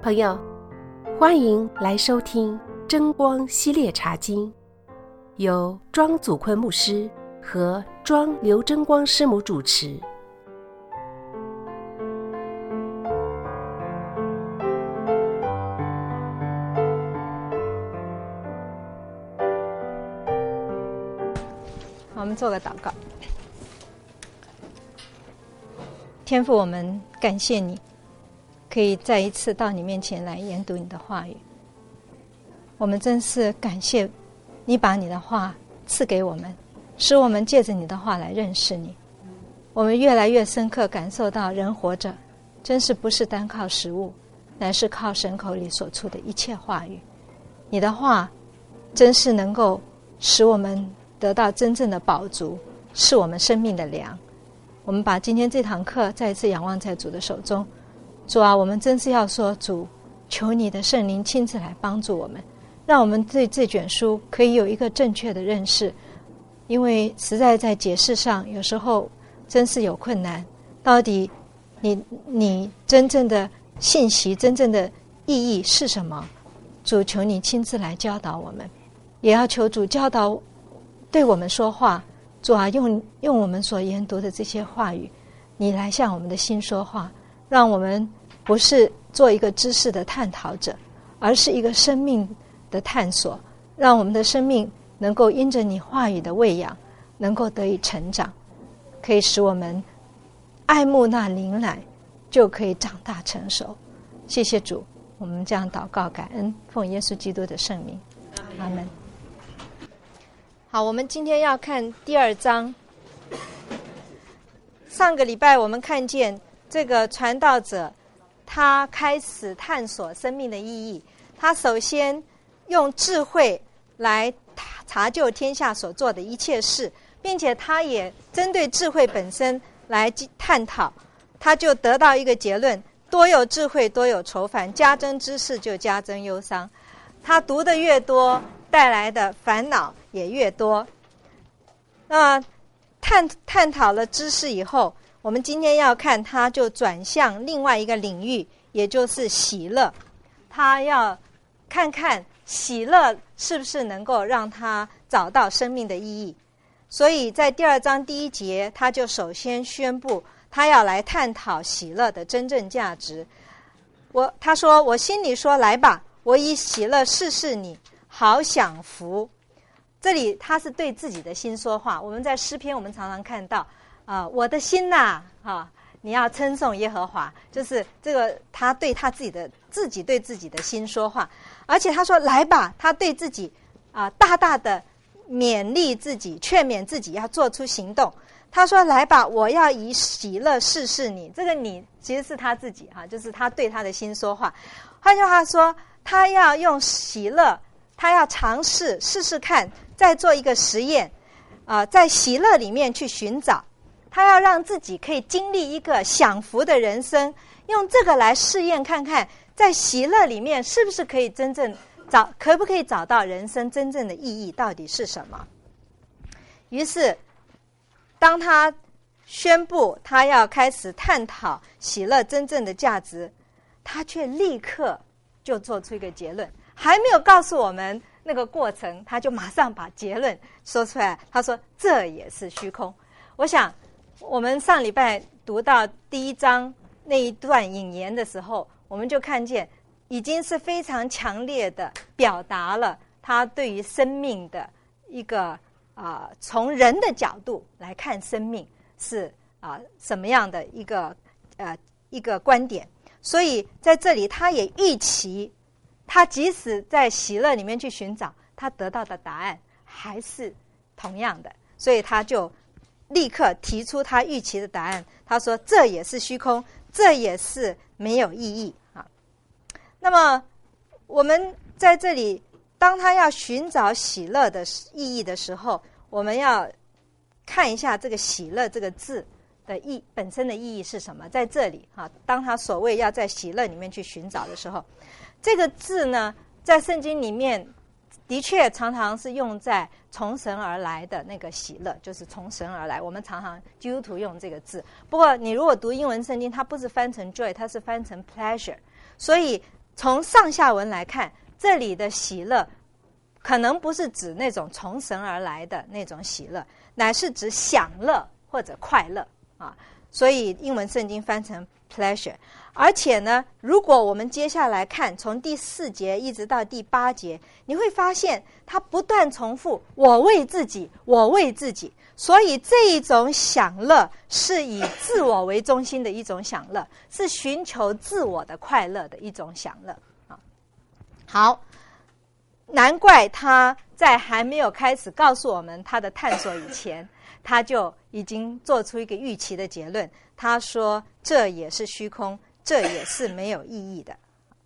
朋友，欢迎来收听真光系列茶经，由庄祖坤牧师和庄刘真光师母主持。 我们做个祷告。天父，我们感谢你可以再一次到你面前来研读你的话语。我们真是感谢你把你的话赐给我们，使我们借着你的话来认识你。我们越来越深刻感受到人活着真是不是单靠食物，乃是靠神口里所出的一切话语。你的话真是能够使我们得到真正的饱足，是我们生命的粮。我们把今天这堂课再一次仰望在主的手中。主啊，我们真是要说，主，求你的圣灵亲自来帮助我们，让我们对这卷书可以有一个正确的认识。因为实在在解释上有时候真是有困难，到底你真正的信息真正的意义是什么？主，求你亲自来教导我们，也要求主教导对我们说话。主啊，用我们所研读的这些话语，你来向我们的心说话，让我们不是做一个知识的探讨者，而是一个生命的探索，让我们的生命能够因着你话语的喂养，能够得以成长，可以使我们爱慕那灵奶，就可以长大成熟。谢谢主，我们这样祷告感恩，奉耶稣基督的圣名，阿们。好，我们今天要看第2章。上个礼拜我们看见这个传道者，他开始探索生命的意义。他首先用智慧来查究天下所做的一切事，并且他也针对智慧本身来探讨，他就得到一个结论：多有智慧，多有愁烦；加增知识，就加增忧伤。他读的越多，带来的烦恼也越多。那探讨了知识以后，我们今天要看，他就转向另外一个领域，也就是喜乐。他要看看喜乐是不是能够让他找到生命的意义。所以在第2章第1节，他就首先宣布他要来探讨喜乐的真正价值。他说：我心里说，来吧，我以喜乐试试你，好享福。这里他是对自己的心说话。我们在诗篇我们常常看到我的心呐，你要称颂耶和华，就是这个他对他自己对自己的心说话。而且他说来吧，他对自己大大的勉励自己，劝勉自己要做出行动。他说来吧，我要以喜乐试试你。这个你其实是他自己就是他对他的心说话。换句话说，他要用喜乐，他要尝试试试看，再做一个实验在喜乐里面去寻找。他要让自己可以经历一个享福的人生，用这个来试验看看，在喜乐里面是不是可以真正可不可以找到人生真正的意义到底是什么。于是当他宣布他要开始探讨喜乐真正的价值，他却立刻就做出一个结论，还没有告诉我们那个过程，他就马上把结论说出来。他说这也是虚空。我想我们上礼拜读到第1章那一段引言的时候，我们就看见已经是非常强烈的表达了他对于生命的一个从人的角度来看生命是什么样的一个观点。所以在这里他也预期，他即使在喜乐里面去寻找，他得到的答案还是同样的。所以他就立刻提出他预期的答案。他说这也是虚空，这也是没有意义那么我们在这里，当他要寻找喜乐的意义的时候，我们要看一下这个喜乐这个字的本身的意义是什么。在这里当他所谓要在喜乐里面去寻找的时候，这个字呢，在圣经里面的确常常是用在从神而来的那个喜乐，就是从神而来。我们常常基督徒用这个字，不过你如果读英文圣经，它不是翻成 joy， 它是翻成 pleasure。所以从上下文来看，这里的喜乐可能不是指那种从神而来的那种喜乐，乃是指享乐或者快乐啊。所以英文圣经翻成 pleasure。而且呢，如果我们接下来看从第4节一直到第8节，你会发现他不断重复我为自己，我为自己。所以这一种享乐是以自我为中心的一种享乐，是寻求自我的快乐的一种享乐啊。好，难怪他在还没有开始告诉我们他的探索以前，他就已经做出一个预期的结论。他说这也是虚空，这也是没有意义的。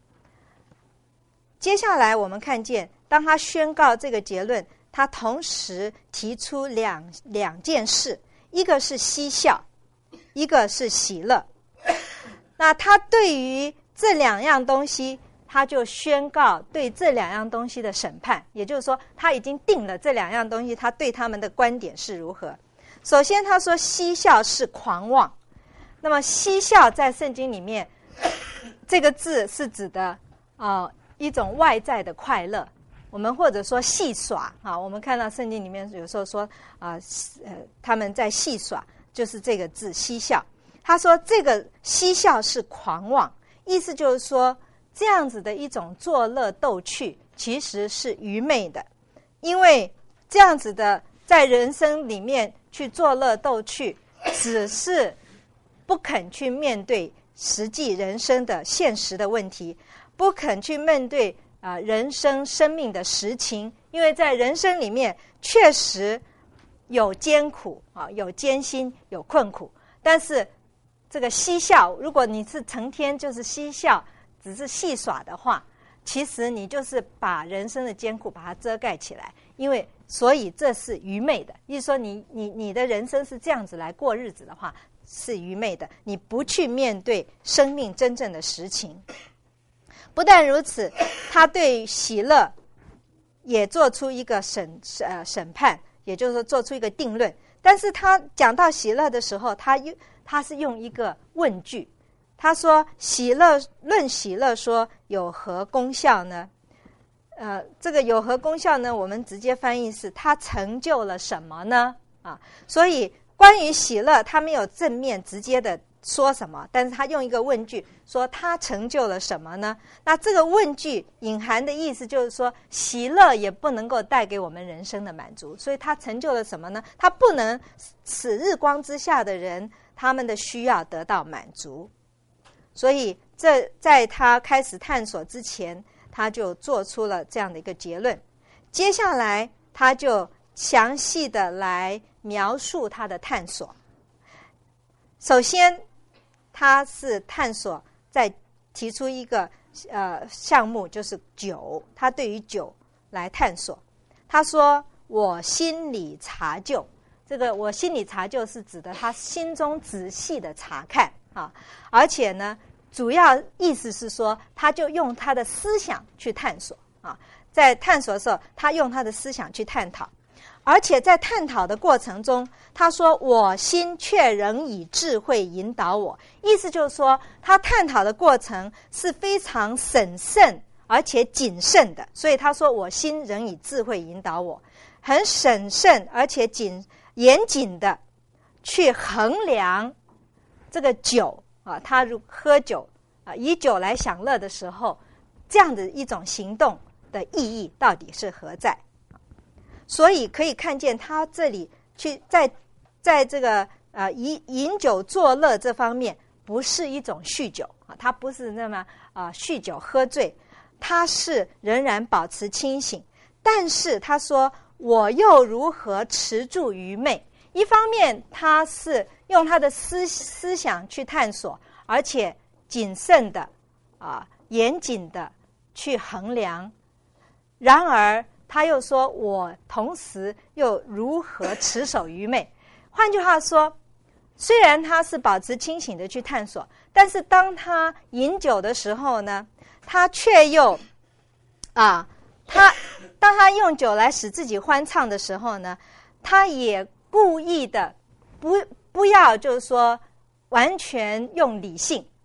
接下来我们看见，当他宣告这个结论，他同时提出两件事，一个是嬉笑，一个是喜乐。那他对于这2样东西，他就宣告对这2样东西的审判，也就是说他已经定了这2样东西他对他们的观点是如何。首先他说嬉笑是狂妄。那么嬉笑在圣经里面这个字是指的一种外在的快乐，我们或者说戏耍啊，我们看到圣经里面有时候说他们在戏耍，就是这个字嬉笑。他说这个嬉笑是狂妄，意思就是说这样子的一种作乐逗趣其实是愚昧的，因为这样子的在人生里面去作乐逗趣，只是不肯去面对实际人生的现实的问题，不肯去面对人生生命的实情，因为在人生里面确实有艰苦有艰辛，有困苦。但是这个嬉笑，如果你是成天就是嬉笑，只是戏耍的话，其实你就是把人生的艰苦把它遮盖起来，所以这是愚昧的。意思说你的人生是这样子来过日子的话，是愚昧的，你不去面对生命真正的实情。不但如此，他对喜乐也做出一个审判，也就是说做出一个定论。但是他讲到喜乐的时候，他是用一个问句，他说论喜乐说有何功效呢？这个有何功效呢？我们直接翻译是他成就了什么呢？所以关于喜乐，他没有正面直接的说什么，但是他用一个问句说他成就了什么呢？那这个问句隐含的意思就是说，喜乐也不能够带给我们人生的满足，所以他成就了什么呢？他不能使日光之下的人他们的需要得到满足。所以这在他开始探索之前，他就做出了这样的一个结论。接下来他就详细的来描述他的探索。首先他是探索在提出一个项目，就是酒，他对于酒来探索。他说我心里查究，这个我心里查究是指的他心中仔细的查看而且呢主要意思是说他就用他的思想去探索在探索的时候他用他的思想去探讨，而且在探讨的过程中他说我心却仍以智慧引导我，意思就是说他探讨的过程是非常审慎而且谨慎的，所以他说我心仍以智慧引导我，很审慎而且严谨的去衡量这个酒他喝酒以酒来享乐的时候，这样的一种行动的意义到底是何在。所以可以看见他这里去在这个饮酒作乐这方面不是一种酗酒他不是那么酗酒喝醉，他是仍然保持清醒。但是他说我又如何持住愚昧，一方面他是用他的思想去探索，而且谨慎的严谨的去衡量，然而他又说我同时又如何持守愚昧。换句话说，虽然他是保持清醒的去探索，但是当他饮酒的时候呢，他却又当他用酒来使自己欢畅的时候呢，他也故意的不要就是说完全用理性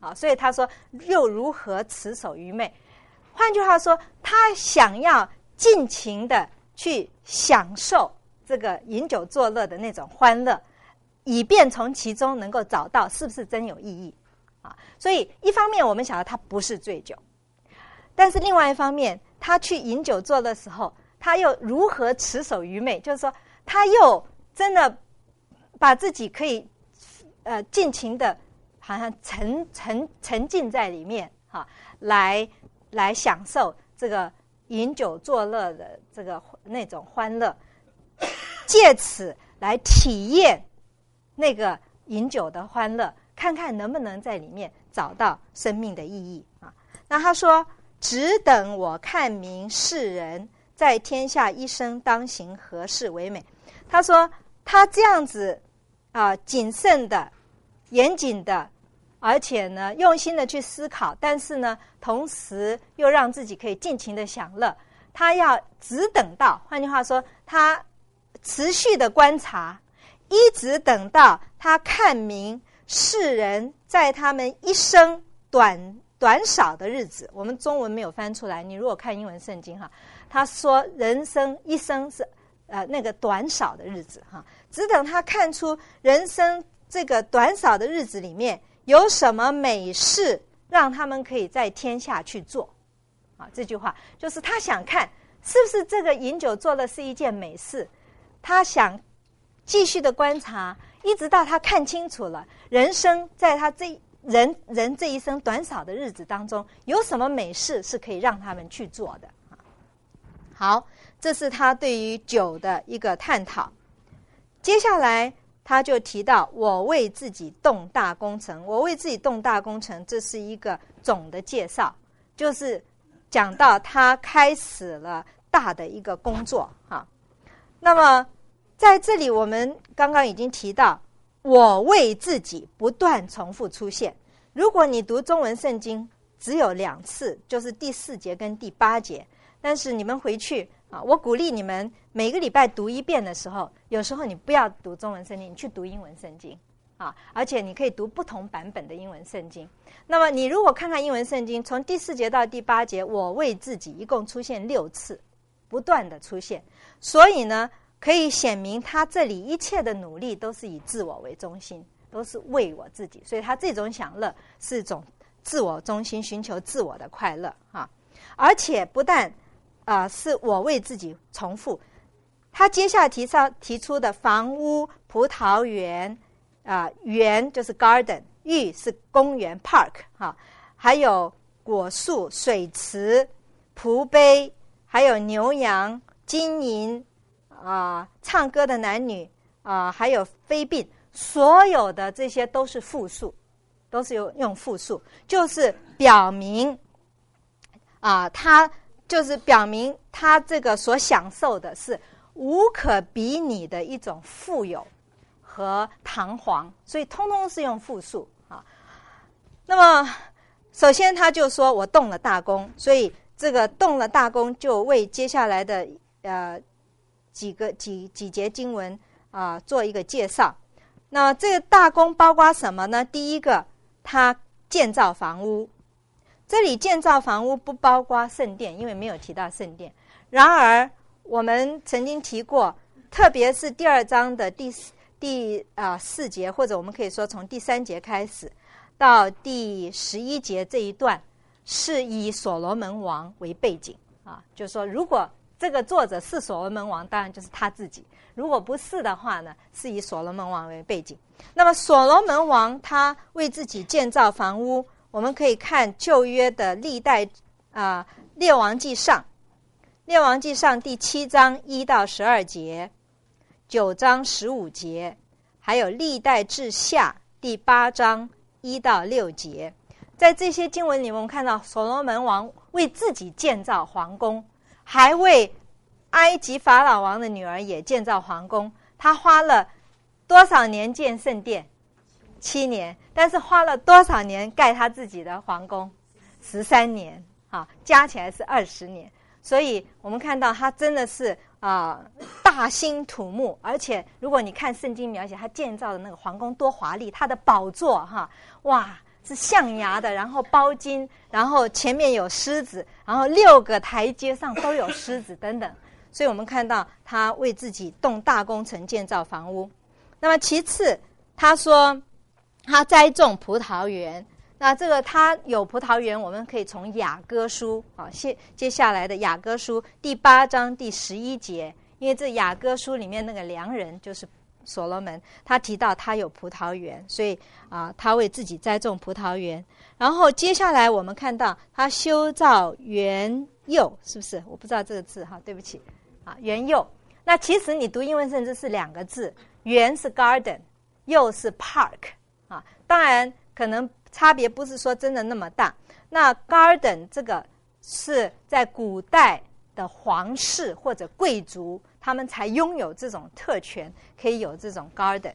啊，所以他说又如何持守愚昧？换句话说，他想要尽情的去享受这个饮酒作乐的那种欢乐，以便从其中能够找到是不是真有意义啊。所以一方面我们晓得他不是醉酒，但是另外一方面，他去饮酒作乐的时候，他又如何持守愚昧？就是说，他又真的把自己可以尽情的，好像沉浸在里面哈，来享受这个饮酒作乐的这个那种欢乐，借此来体验那个饮酒的欢乐，看看能不能在里面找到生命的意义啊。那他说，只等我看明世人在天下一生当行何事为美。他说他这样子谨慎的、严谨的，而且呢用心的去思考，但是呢同时又让自己可以尽情的享乐。他要只等到，换句话说，他持续的观察，一直等到他看明世人在他们一生短少的日子。我们中文没有翻出来，你如果看英文圣经哈，他说人生一生是那个短少的日子哈，只等他看出人生这个短少的日子里面有什么美事让他们可以在天下去做啊。这句话就是他想看是不是这个饮酒作乐是一件美事，他想继续的观察，一直到他看清楚了人生在他人这一生短少的日子当中有什么美事是可以让他们去做的。好，这是他对于酒的一个探讨。接下来他就提到我为自己动大工程。我为自己动大工程，这是一个总的介绍，就是讲到他开始了大的一个工作哈。那么在这里我们刚刚已经提到我为自己不断重复出现。如果你读中文圣经只有2次，就是第4节跟第8节，但是你们回去我鼓励你们每个礼拜读1遍的时候，有时候你不要读中文圣经，你去读英文圣经而且你可以读不同版本的英文圣经。那么你如果看看英文圣经，从第4节到第8节，我为自己一共出现6次，不断的出现，所以呢可以显明他这里一切的努力都是以自我为中心，都是为我自己，所以他这种享乐是一种自我中心，寻求自我的快乐而且不但是我为自己重复，他接下来提出的房屋、葡萄园园就是 garden， 寓是公园 park 还有果树、水池、蒲碑，还有牛羊、金银唱歌的男女还有妃嫔，所有的这些都是复数，都是用复数，就是表明他就是表明他这个所享受的是无可比拟的一种富有和堂皇，所以通通是用复数那么首先他就说我动了大功，所以这个动了大功就为接下来的几节经文做一个介绍。那这个大功包括什么呢？第一个，他建造房屋。这里建造房屋不包括圣殿，因为没有提到圣殿。然而我们曾经提过，特别是第2章的第4节，或者我们可以说从第3节开始到第11节这一段，是以所罗门王为背景就是说如果这个作者是所罗门王，当然就是他自己，如果不是的话呢，是以所罗门王为背景。那么所罗门王他为自己建造房屋，我们可以看旧约的历代列王记上第7章1到12节，9章15节，还有历代志下第8章1到6节。在这些经文里面，我们看到所罗门王为自己建造皇宫，还为埃及法老王的女儿也建造皇宫。他花了多少年建圣殿？7年。但是花了多少年盖他自己的皇宫？13年加起来是20年。所以我们看到他真的是大兴土木，而且如果你看圣经描写他建造的那个皇宫多华丽，他的宝座哇是象牙的，然后包金，然后前面有狮子，然后6个台阶上都有狮子等等。所以我们看到他为自己动大工程建造房屋。那么其次他说他栽种葡萄园，那这个他有葡萄园，我们可以从雅歌书接下来的雅歌书第8章第11节，因为这雅歌书里面那个良人就是所罗门，他提到他有葡萄园，所以他为自己栽种葡萄园。然后接下来我们看到他修造园囿，是不是？我不知道这个字对不起园囿。那其实你读英文圣经是2个字，园是 garden， 囿是 park 当然可能差别不是说真的那么大。那 garden 这个是在古代的皇室或者贵族，他们才拥有这种特权，可以有这种 garden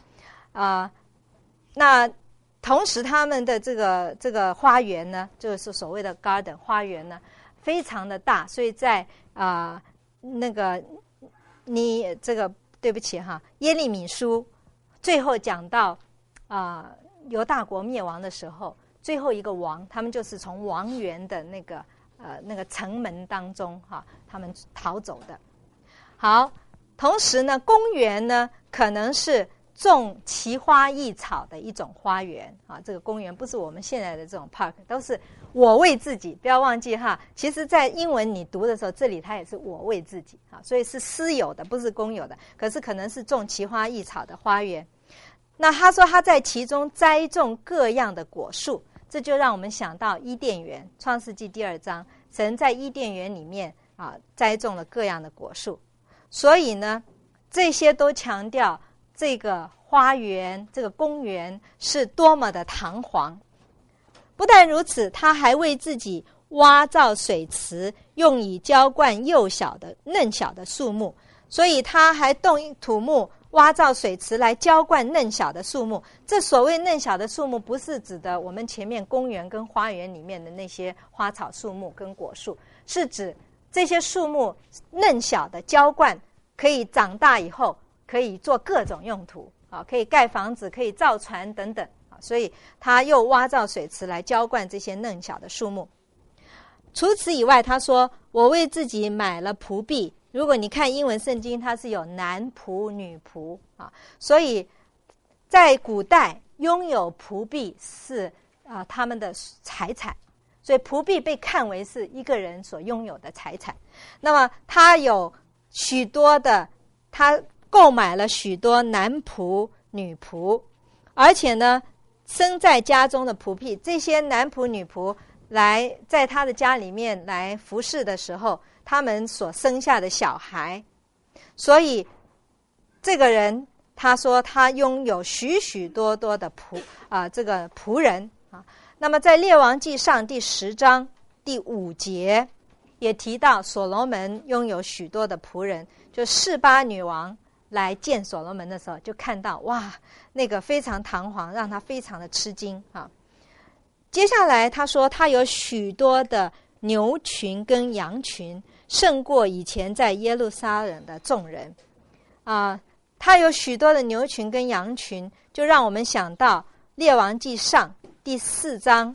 那同时他们的这个花园呢，就是所谓的 garden 花园呢，非常的大，所以在那个你这个对不起耶利米书最后讲到犹大国灭亡的时候，最后一个王，他们就是从王园的那个城门当中他们逃走的。好，同时呢，公园呢可能是种奇花异草的一种花园这个公园不是我们现在的这种 park， 都是我为自己，不要忘记其实在英文你读的时候，这里它也是我为自己所以是私有的，不是公有的，可是可能是种奇花异草的花园。那他说他在其中栽种各样的果树，这就让我们想到伊甸园，创世纪第2章，神在伊甸园里面栽种了各样的果树。所以呢，这些都强调这个花园，这个公园是多么的堂皇。不但如此，他还为自己挖造水池，用以浇灌幼小的嫩小的树木，所以他还动土木挖造水池来浇灌嫩小的树木。这所谓嫩小的树木，不是指的我们前面公园跟花园里面的那些花草树木跟果树，是指这些树木嫩小的浇灌，可以长大以后可以做各种用途可以盖房子，可以造船等等所以他又挖造水池来浇灌这些嫩小的树木。除此以外，他说我为自己买了仆婢。如果你看英文圣经，它是有男仆女仆所以在古代拥有仆婢是他们的财产，所以仆婢被看为是一个人所拥有的财产。那么他有许多的，他购买了许多男仆女仆，而且呢生在家中的仆婢，这些男仆女仆来在他的家里面来服侍的时候，他们所生下的小孩。所以这个人他说他拥有许许多多的这个仆人那么在列王记上第10章第5节也提到所罗门拥有许多的仆人，就示巴女王来见所罗门的时候，就看到哇，那个非常堂皇，让他非常的吃惊接下来他说他有许多的牛群跟羊群，胜过以前在耶路撒冷的众人他有许多的牛群跟羊群，就让我们想到列王记上第4章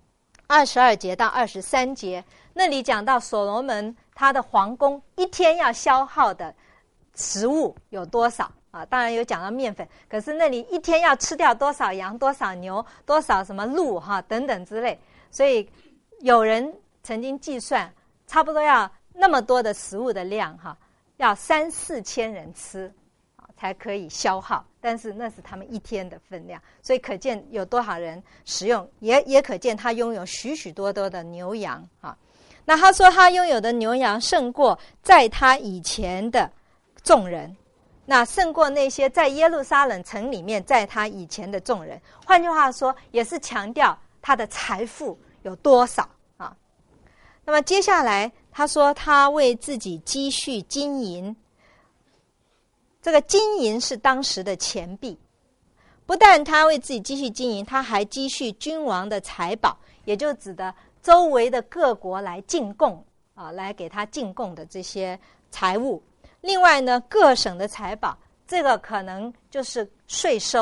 22节到23节，那里讲到所罗门他的皇宫一天要消耗的食物有多少当然有讲到面粉，可是那里一天要吃掉多少羊多少牛多少什么鹿等等之类，所以有人曾经计算差不多要那么多的食物的量要3-4千人吃才可以消耗，但是那是他们一天的分量，所以可见有多少人食用，也可见他拥有许许多多的牛羊那他说他拥有的牛羊胜过在他以前的众人，那胜过那些在耶路撒冷城里面在他以前的众人。换句话说，也是强调他的财富有多少那么接下来他说他为自己积蓄金银，这个金银是当时的钱币。不但他为自己积蓄金银，他还积蓄君王的财宝，也就指的周围的各国来进贡来给他进贡的这些财物。另外呢，各省的财宝，这个可能就是税收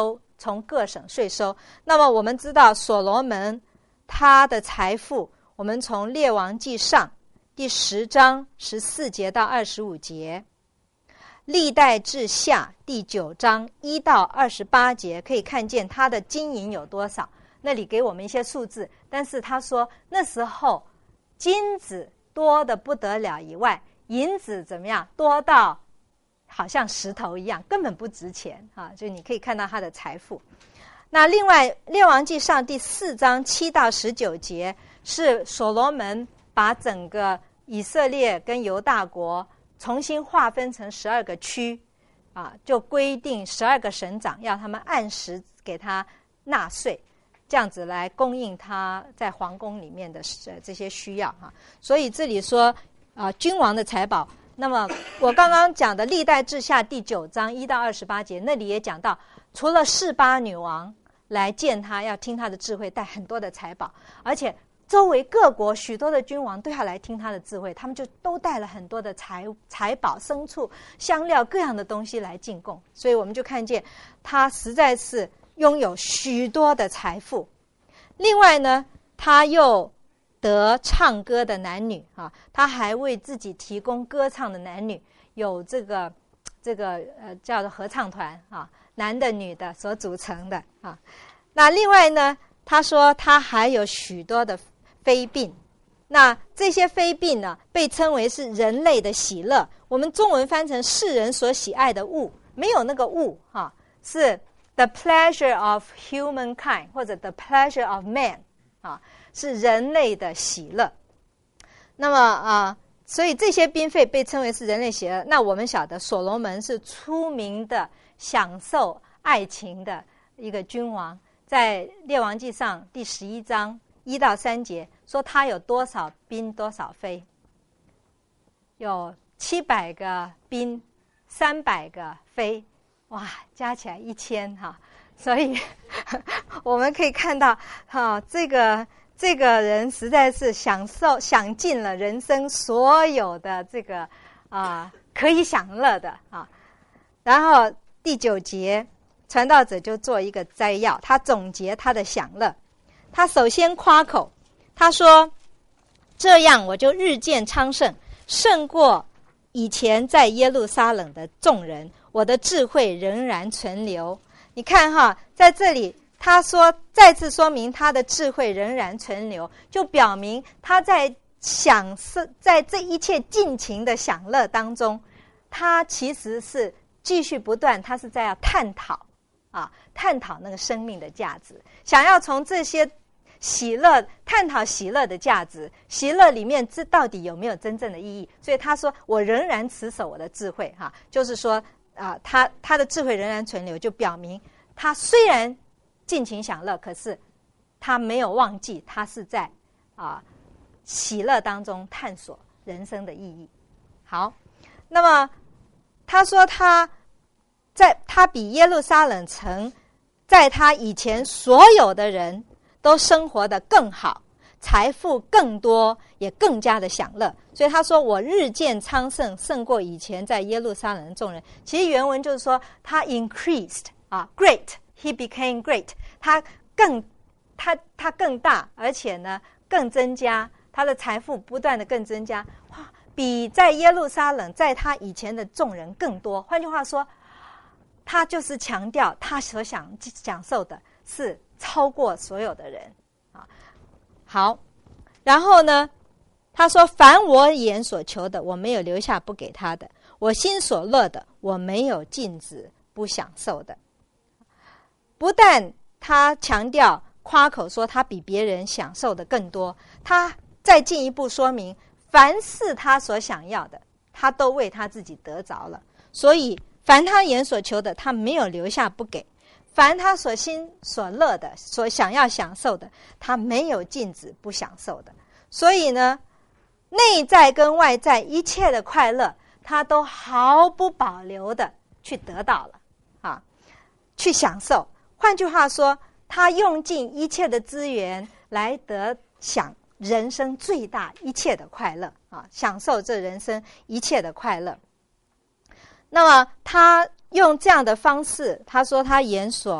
从各省税收。那么我们知道所罗门他的财富，我们从列王记上第10章14节到25节，历代志下第9章1到28节，可以看见他的金银有多少。那里给我们一些数字，但是他说那时候金子多得不得了以外，银子怎么样？多到好像石头一样，根本不值钱啊！就你可以看到他的财富。那另外列王记上第4章7到19节，是所罗门把整个以色列跟犹大国重新划分成12个区啊，就规定12个省长要他们按时给他纳税，这样子来供应他在皇宫里面的这些需要啊。所以这里说君王的财宝。那么我刚刚讲的历代志下第9章1到28节，那里也讲到，除了示巴女王来见他，要听他的智慧，带很多的财宝，而且周围各国许多的君王都要来听他的智慧，他们就都带了很多的财宝、牲畜、香料各样的东西来进贡。所以我们就看见他实在是拥有许多的财富。另外呢，他又得唱歌的男女啊，他还为自己提供歌唱的男女，有这个叫做合唱团啊，男的女的所组成的啊。那另外呢，他说他还有许多的妃嫔，那这些妃嫔呢，被称为是人类的喜乐。我们中文翻成世人所喜爱的物，没有那个物哈，是 the pleasure of humankind 或者 the pleasure of man 啊，是人类的喜乐。那么所以这些嫔妃被称为是人类喜乐。那我们晓得所罗门是出名的享受爱情的一个君王，在列王记上第11章1到3节说他有多少嫔多少妃，有700个嫔300个妃，哇，加起来1000哈。所以我们可以看到这个人实在是享尽了人生所有的这个可以享乐的啊。然后第9节传道者就做一个摘要，他总结他的享乐。他首先夸口，他说这样我就日渐昌盛，胜过以前在耶路撒冷的众人，我的智慧仍然存留。你看哈，在这里他说再次说明他的智慧仍然存留，就表明他在在这一切尽情的享乐当中，他其实是继续不断，他是在要探讨那个生命的价值，想要从这些喜乐探讨喜乐的价值，喜乐里面这到底有没有真正的意义。所以他说我仍然持守我的智慧就是说他的智慧仍然存留，就表明他虽然尽情享乐，可是他没有忘记他是在喜乐当中探索人生的意义。好，那么他说他比耶路撒冷城在他以前所有的人都生活得更好，财富更多，也更加的享乐。所以他说我日渐昌盛，胜过以前在耶路撒冷的众人。其实原文就是说他 increased great， he became great， 他更大，而且呢更增加，他的财富不断的更增加，比在耶路撒冷在他以前的众人更多。换句话说，他就是强调他所享受的是超过所有的人好，然后呢他说凡我眼所求的，我没有留下不给他的，我心所乐的，我没有禁止不享受的。不但他强调夸口说他比别人享受的更多，他再进一步说明凡是他所想要的，他都为他自己得着了。所以凡他眼所求的，他没有留下不给，凡他所心所乐的，所想要享受的，他没有禁止不享受的。所以呢，内在跟外在一切的快乐，他都毫不保留的去得到了去享受。换句话说，他用尽一切的资源来得享人生最大一切的快乐享受这人生一切的快乐。那么他用这样的方式，他说他眼所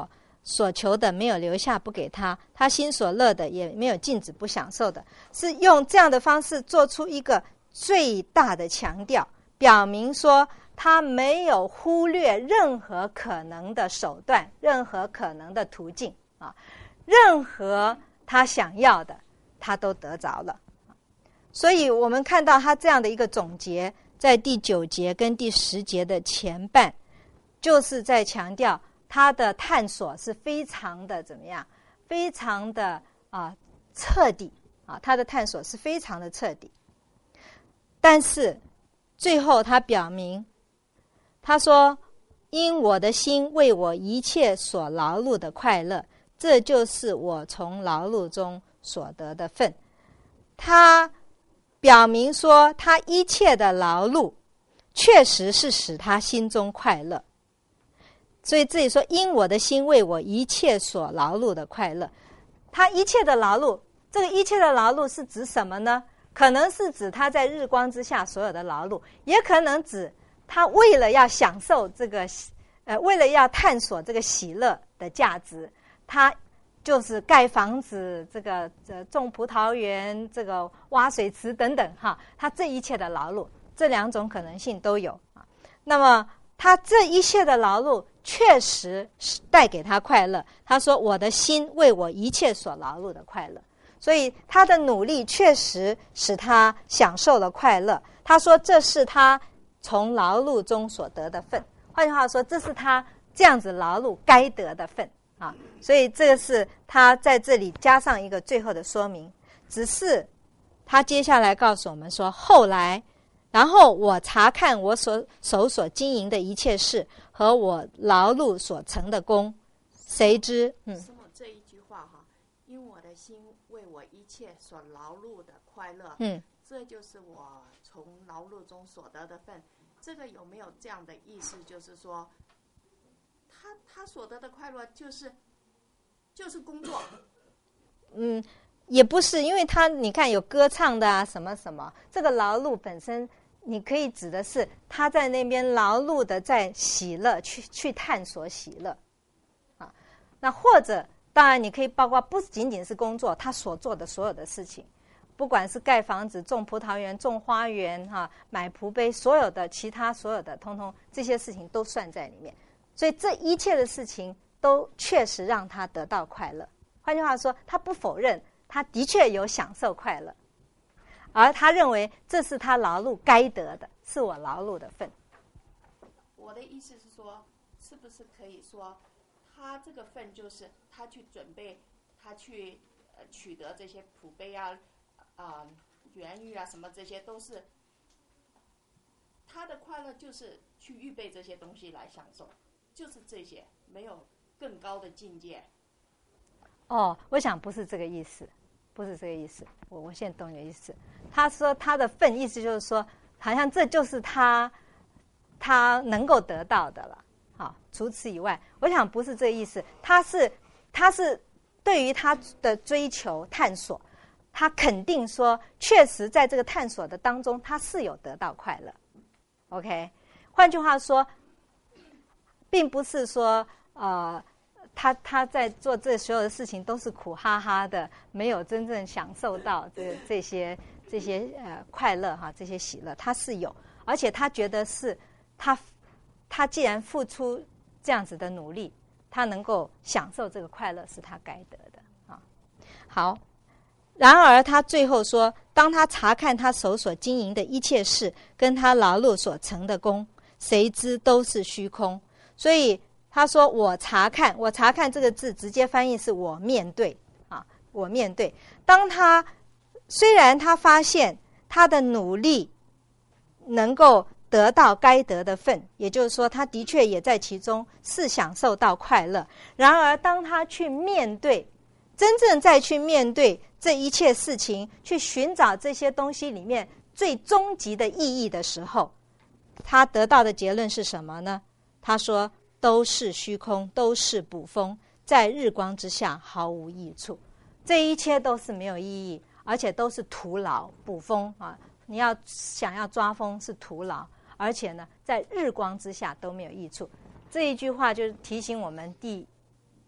所求的没有留下不给他，他心所乐的也没有禁止不享受的，是用这样的方式做出一个最大的强调，表明说他没有忽略任何可能的手段，任何可能的途径啊，任何他想要的他都得着了。所以我们看到他这样的一个总结，在第9节跟第10节的前半，就是在强调他的探索是非常的怎么样，非常的彻底啊，他的探索是非常的彻底。但是最后他表明，他说因我的心为我一切所劳碌的快乐，这就是我从劳碌中所得的份。他表明说他一切的劳碌确实是使他心中快乐，所以这里说因我的心为我一切所劳碌的快乐，他一切的劳碌，这个一切的劳碌是指什么呢？可能是指他在日光之下所有的劳碌，也可能指他为了要享受这个为了要探索这个喜乐的价值，他就是盖房子，这个种葡萄园，这个挖水池等等哈，他这一切的劳碌，这2种可能性都有啊。那么他这一切的劳碌确实是带给他快乐，他说我的心为我一切所劳碌的快乐，所以他的努力确实使他享受了快乐。他说这是他从劳碌中所得的份，换句话说，这是他这样子劳碌该得的份啊。所以这个是他在这里加上一个最后的说明。只是他接下来告诉我们说，后来然后我查看我手所经营的一切事和我劳碌所成的功，谁知师母这一句话哈，因我的心为我一切所劳碌的快乐，这就是我从劳碌中所得的份。这个有没有这样的意思，就是说他所得的快乐就是工作？ 也不是，因为你看有歌唱的啊，什么什么，这个劳碌本身你可以指的是他在那边劳碌的在喜乐，去探索喜乐啊。那或者当然你可以包括不仅仅是工作，他所做的所有的事情，不管是盖房子、种葡萄园、种花园买蒲杯，所有的其他所有的通通这些事情都算在里面。所以这一切的事情都确实让他得到快乐。换句话说，他不否认他的确有享受快乐，而他认为这是他劳碌该得的，是我劳碌的份。 我的意思是说，是不是可以说他这个份就是他去准备，他去取得这些蒲杯园玉啊什么，这些都是他的快乐，就是去预备这些东西来享受，就是这些，没有更高的境界。 我想不是这个意思，不是这个意思。我现在懂你的意思。他说他的份，意思就是说，好像这就是他能够得到的了。好，除此以外，我想不是这个意思。他是对于他的追求探索，他肯定说，确实在这个探索的当中，他是有得到快乐。OK， 换句话说，并不是说他在做这所有的事情都是苦哈哈的，没有真正享受到这些快乐这些喜乐，他是有，而且他觉得是他既然付出这样子的努力，他能够享受这个快乐是他该得的好，然而他最后说，当他查看他手所经营的一切事跟他劳碌所成的功，谁知都是虚空。所以他说我查看这个字直接翻译是我面对我面对。虽然他发现他的努力能够得到该得的份，也就是说他的确也在其中是享受到快乐，然而当他去面对，真正再去面对这一切事情，去寻找这些东西里面最终极的意义的时候，他得到的结论是什么呢？他说都是虚空，都是捕风，在日光之下毫无益处。这一切都是没有意义，而且都是徒劳。捕风你想要抓风是徒劳，而且呢，在日光之下都没有益处。这一句话就是提醒我们第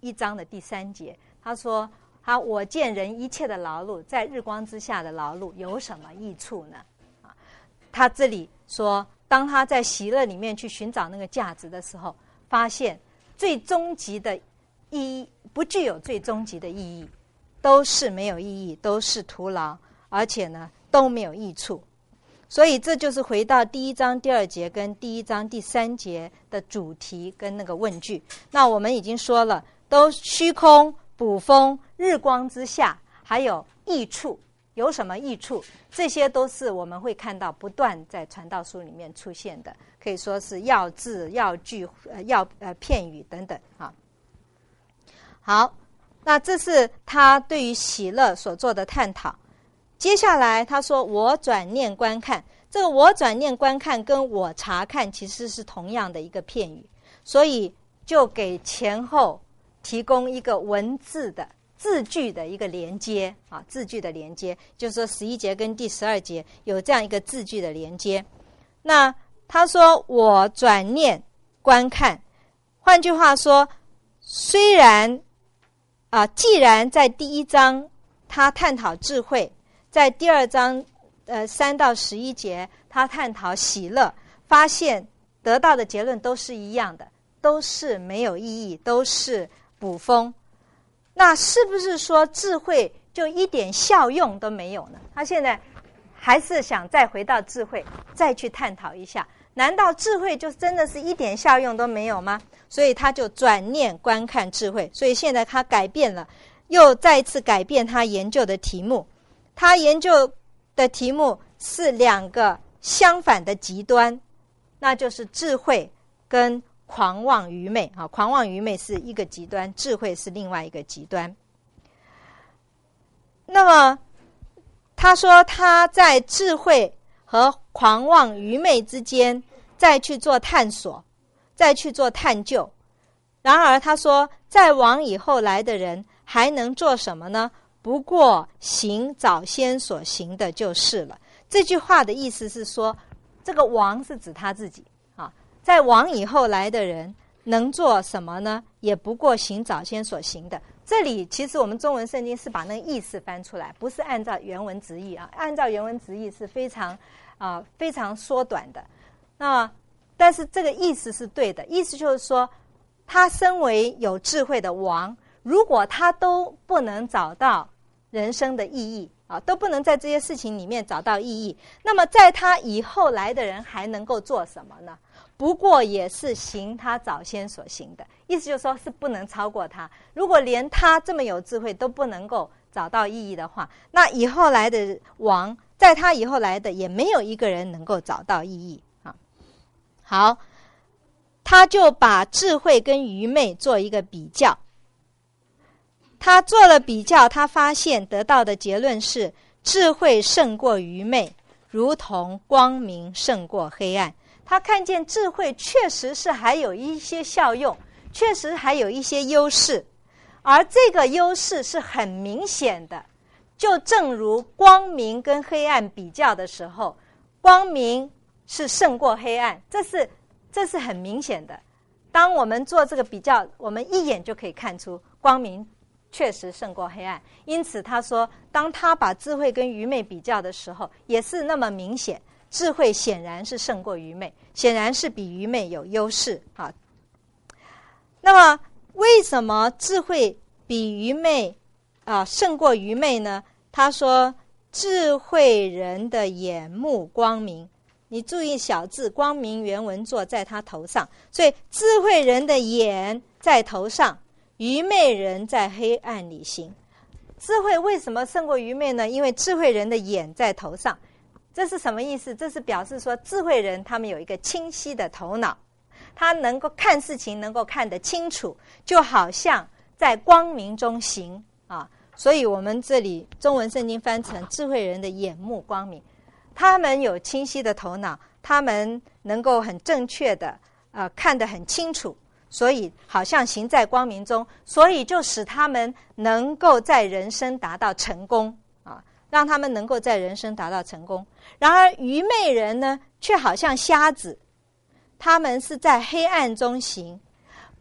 1章的第3节，他说我见人一切的劳碌，在日光之下的劳碌有什么益处呢？他这里说，当他在喜乐里面去寻找那个价值的时候，发现最终极的意义不具有最终极的意义，都是没有意义，都是徒劳，而且呢都没有益处。所以这就是回到第1章第2节跟第1章第3节的主题跟那个问句。那我们已经说了，都虚空、捕风、日光之下，还有益处，有什么益处？这些都是我们会看到不断在传道书里面出现的，可以说是要字、要句、片语等等啊。好，那这是他对于喜乐所做的探讨。接下来他说，我转念观看，这个我转念观看跟我查看其实是同样的一个片语，所以就给前后提供一个文字的字句的一个连接啊，字句的连接，就是说11节跟第12节有这样一个字句的连接。那他说我转念观看，换句话说，虽然既然在第1章他探讨智慧，在第2章3到11节他探讨喜乐，发现得到的结论都是一样的，都是没有意义，都是捕风。那是不是说智慧就一点效用都没有呢？他现在还是想再回到智慧，再去探讨一下，难道智慧就真的是一点效用都没有吗？所以他就转念观看智慧。所以现在他改变了，又再一次改变他研究的题目。他研究的题目是2个相反的极端，那就是智慧跟狂妄愚昧。狂妄愚昧是一个极端，智慧是另外一个极端。那么他说他在智慧和狂妄愚昧之间再去做探索，再去做探究。然而他说，再往以后来的人还能做什么呢？不过行早先所行的就是了。这句话的意思是说，这个王是指他自己啊，在王以后来的人能做什么呢？也不过行早先所行的。这里其实我们中文圣经是把那个意思翻出来，不是按照原文直译啊，按照原文直译是非常缩短的。那但是这个意思是对的，意思就是说，他身为有智慧的王，如果他都不能找到人生的意义啊，都不能在这些事情里面找到意义，那么在他以后来的人还能够做什么呢？不过也是行他早先所行的，意思就是说是不能超过他。如果连他这么有智慧都不能够找到意义的话，那以后来的王，在他以后来的也没有一个人能够找到意义啊。好，他就把智慧跟愚昧做一个比较。他做了比较，他发现得到的结论是，智慧胜过愚昧，如同光明胜过黑暗。他看见智慧确实是还有一些效用，确实还有一些优势，而这个优势是很明显的。就正如光明跟黑暗比较的时候，光明是胜过黑暗，这是很明显的。当我们做这个比较，我们一眼就可以看出光明确实胜过黑暗。因此他说，当他把智慧跟愚昧比较的时候，也是那么明显，智慧显然是胜过愚昧，显然是比愚昧有优势啊。那么为什么智慧比愚昧胜过愚昧呢？他说，智慧人的眼目光明。你注意小字，光明原文作在他头上，所以智慧人的眼在头上，愚昧人在黑暗里行。智慧为什么胜过愚昧呢？因为智慧人的眼在头上。这是什么意思？这是表示说，智慧人他们有一个清晰的头脑，他能够看事情能够看得清楚，就好像在光明中行啊。所以我们这里中文圣经翻成智慧人的眼目光明，他们有清晰的头脑，他们能够很正确的看得很清楚，所以好像行在光明中，所以就使他们能够在人生达到成功啊，让他们能够在人生达到成功。然而愚昧人呢，却好像瞎子，他们是在黑暗中行，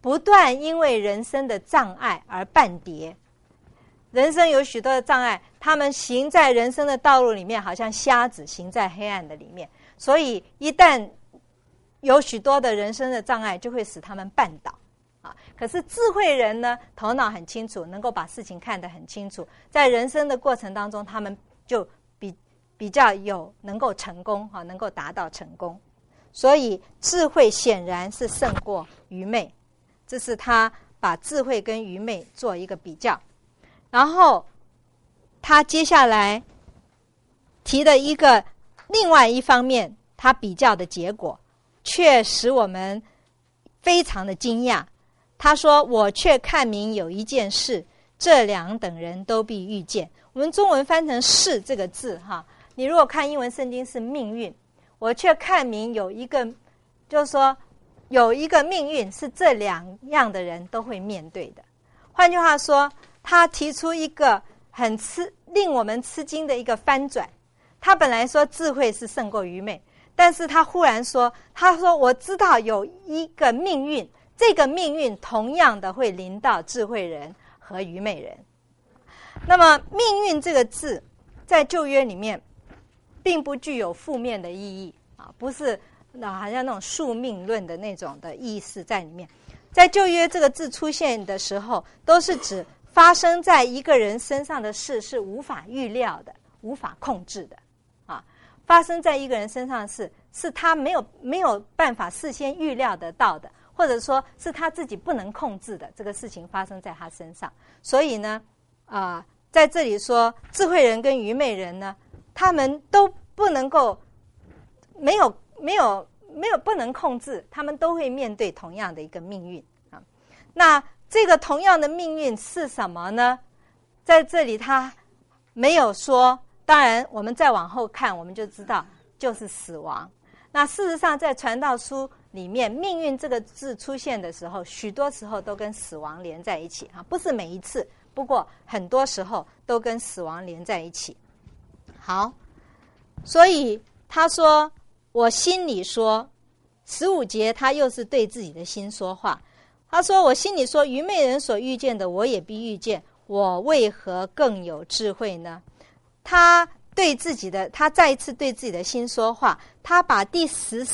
不断因为人生的障碍而绊跌。人生有许多的障碍，他们行在人生的道路里面，好像瞎子行在黑暗的里面。所以一旦有许多的人生的障碍，就会使他们绊倒啊。可是智慧人呢，头脑很清楚，能够把事情看得很清楚，在人生的过程当中，他们就比较有能够成功啊，能够达到成功。所以智慧显然是胜过愚昧，这是他把智慧跟愚昧做一个比较。然后他接下来提的一个另外一方面，他比较的结果却使我们非常的惊讶。他说：“我却看明有一件事，这两等人都必遇见。”我们中文翻成“是”这个字哈，你如果看英文圣经是命运。我却看明有一个，就是说有一个命运是这两样的人都会面对的。换句话说，他提出一个令我们吃惊的一个翻转。他本来说智慧是胜过愚昧，但是他忽然说，他说我知道有一个命运，这个命运同样的会临到智慧人和愚昧人。那么命运这个字在旧约里面并不具有负面的意义啊，不是好像那种宿命论的那种的意思在里面。在旧约这个字出现的时候，都是指发生在一个人身上的事是无法预料的、无法控制的啊。发生在一个人身上的事是他没有办法事先预料得到的，或者说是他自己不能控制的，这个事情发生在他身上。所以呢在这里说智慧人跟愚昧人呢，他们都不能够没有不能控制，他们都会面对同样的一个命运啊。那这个同样的命运是什么呢？在这里他没有说，当然我们再往后看我们就知道就是死亡。那事实上在传道书里面，命运这个字出现的时候，许多时候都跟死亡连在一起啊，不是每一次，不过很多时候都跟死亡连在一起。好，所以他说我心里说，15节他又是对自己的心说话。他说我心里说，愚昧人所遇见的我也必遇见，我为何更有智慧呢？他再一次对自己的心说话。他把第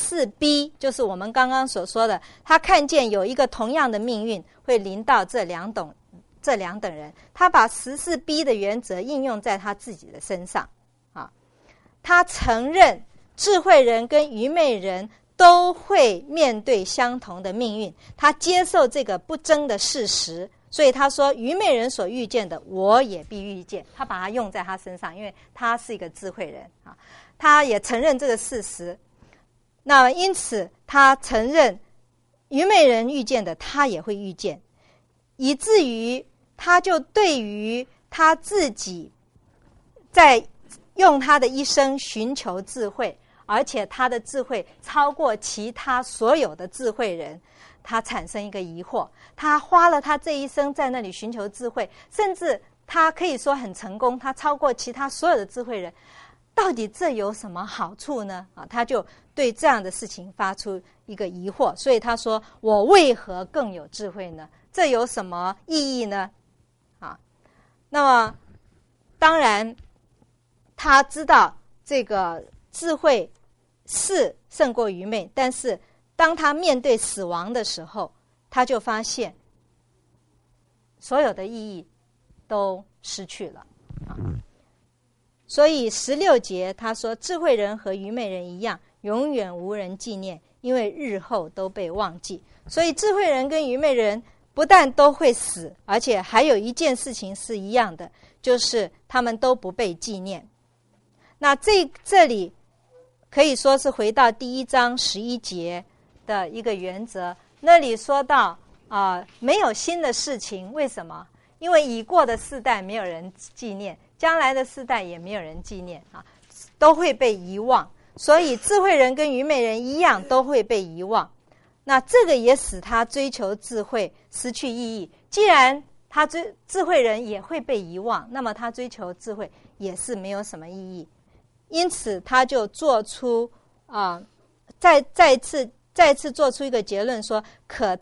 14b，就是我们刚刚所说的，他看见有一个同样的命运会临到这两等人，他把14b的原则应用在他自己的身上啊。他承认智慧人跟愚昧人都会面对相同的命运，他接受这个不争的事实，所以他说愚昧人所遇见的我也必遇见，他把它用在他身上，因为他是一个智慧人啊，他也承认这个事实。那因此他承认愚昧人遇见的他也会遇见，以至于他就对于他自己在用他的一生寻求智慧，而且他的智慧超过其他所有的智慧人，他产生一个疑惑。他花了他这一生在那里寻求智慧，甚至他可以说很成功，他超过其他所有的智慧人，到底这有什么好处呢？他就对这样的事情发出一个疑惑，所以他说我为何更有智慧呢？这有什么意义呢？那么当然他知道这个智慧是胜过愚昧，但是当他面对死亡的时候，他就发现所有的意义都失去了所以16节他说智慧人和愚昧人一样，永远无人纪念，因为日后都被忘记。所以智慧人跟愚昧人不但都会死，而且还有一件事情是一样的，就是他们都不被纪念。那这里可以说是回到第1章11节的一个原则，那里说到没有新的事情。为什么？因为已过的世代没有人纪念，将来的世代也没有人纪念都会被遗忘。所以智慧人跟愚昧人一样都会被遗忘。那这个也使他追求智慧失去意义。既然他智慧人也会被遗忘，那么他追求智慧也是没有什么意义。因此他就做出再次做出一个结论说，可叹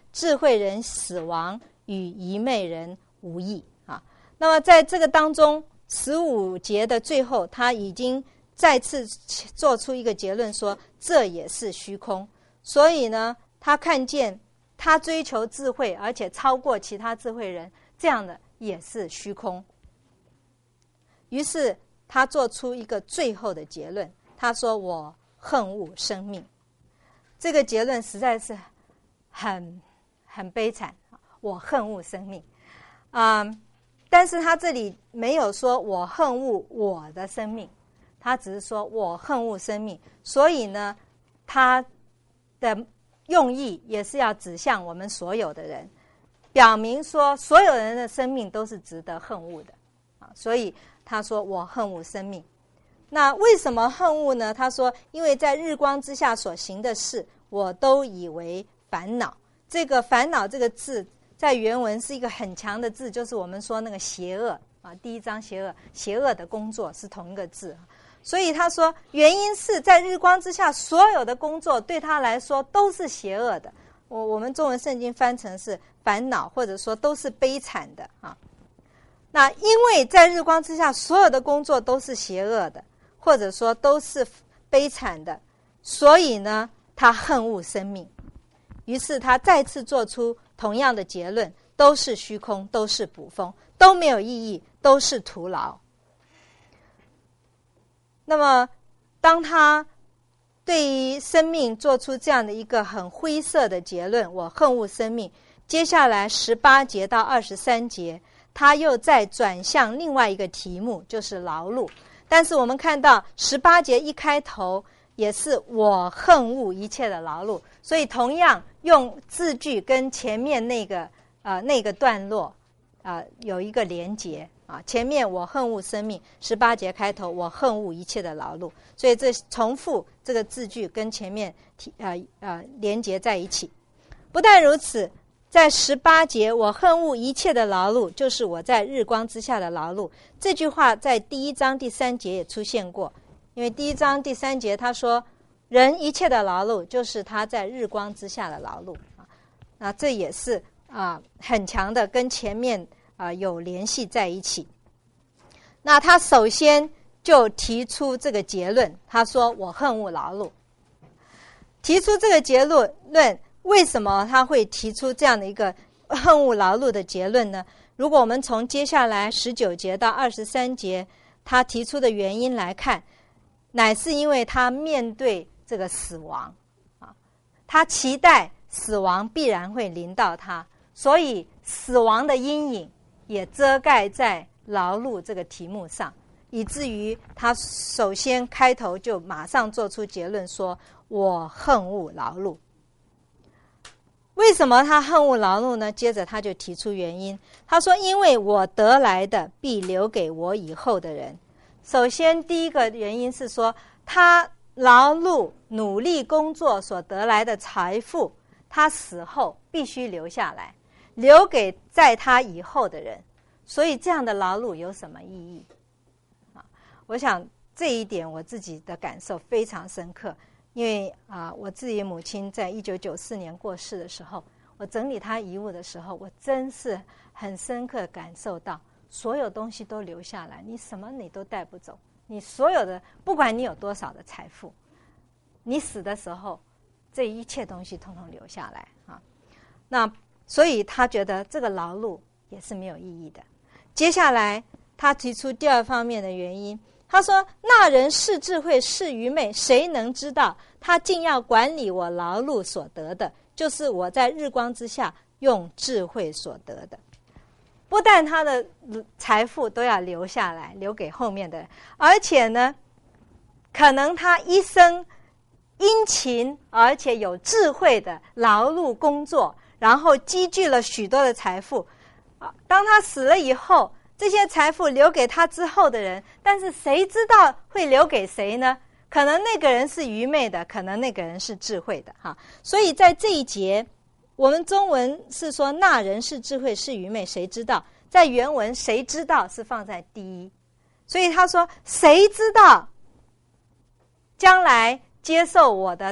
智慧人死亡与愚昧人无异啊。那么在这个当中，15节的最后，他已经再次做出一个结论说，这也是虚空。所以呢，他看见他追求智慧，而且超过其他智慧人，这样的也是虚空。于是他做出一个最后的结论，他说：“我恨恶生命。”这个结论实在是很悲惨，我恨恶生命但是他这里没有说我恨恶我的生命，他只是说我恨恶生命。所以呢，他的用意也是要指向我们所有的人，表明说所有人的生命都是值得恨恶的所以他说我恨恶生命。那为什么恨恶呢？他说因为在日光之下所行的事，我都以为烦恼。这个烦恼这个字在原文是一个很强的字，就是我们说那个邪恶第一章邪恶的工作是同一个字。所以他说原因是在日光之下所有的工作对他来说都是邪恶的。我们中文圣经翻成是烦恼，或者说都是悲惨的那因为在日光之下所有的工作都是邪恶的，或者说都是悲惨的，所以呢他恨恶生命。于是他再次做出同样的结论，都是虚空，都是捕风，都没有意义，都是徒劳。那么当他对于生命做出这样的一个很灰色的结论，我恨恶生命，接下来18节到23节他又再转向另外一个题目，就是劳碌。但是我们看到18节一开头也是我恨恶一切的劳碌，所以同样用字句跟前面那个段落有一个连结前面我恨恶生命，18节开头我恨恶一切的劳碌，所以这重复这个字句跟前面连结在一起。不但如此，在18节我恨恶一切的劳碌，就是我在日光之下的劳碌，这句话在第1章第3节也出现过。因为第1章第3节他说人一切的劳碌就是他在日光之下的劳碌那这也是很强的跟前面有联系在一起。那他首先就提出这个结论，他说我恨恶劳碌。提出这个结论，为什么他会提出这样的一个恨恶劳碌的结论呢？如果我们从接下来19节到23节他提出的原因来看，乃是因为他面对这个死亡他期待死亡必然会临到他，所以死亡的阴影也遮盖在劳碌这个题目上，以至于他首先开头就马上做出结论说我恨恶劳碌。为什么他恨恶劳碌呢？接着他就提出原因，他说因为我得来的必留给我以后的人。首先第一个原因是说他劳碌努力工作所得来的财富，他死后必须留下来，留给在他以后的人。所以这样的劳碌有什么意义我想这一点我自己的感受非常深刻。因为我自己母亲在1994年过世的时候，我整理她遗物的时候，我真是很深刻感受到所有东西都留下来，你什么你都带不走，你所有的不管你有多少的财富，你死的时候这一切东西统统留下来那所以他觉得这个劳碌也是没有意义的。接下来他提出第二方面的原因，他说那人是智慧是愚昧，谁能知道？他竟要管理我劳碌所得的，就是我在日光之下用智慧所得的。不但他的财富都要留下来，留给后面的人，而且呢可能他一生殷勤而且有智慧的劳碌工作，然后积聚了许多的财富当他死了以后，这些财富留给他之后的人，但是谁知道会留给谁呢？可能那个人是愚昧的，可能那个人是智慧的所以在这一节我们中文是说那人是智慧是愚昧谁知道，在原文谁知道是放在第一，所以他说谁知道将来接受我的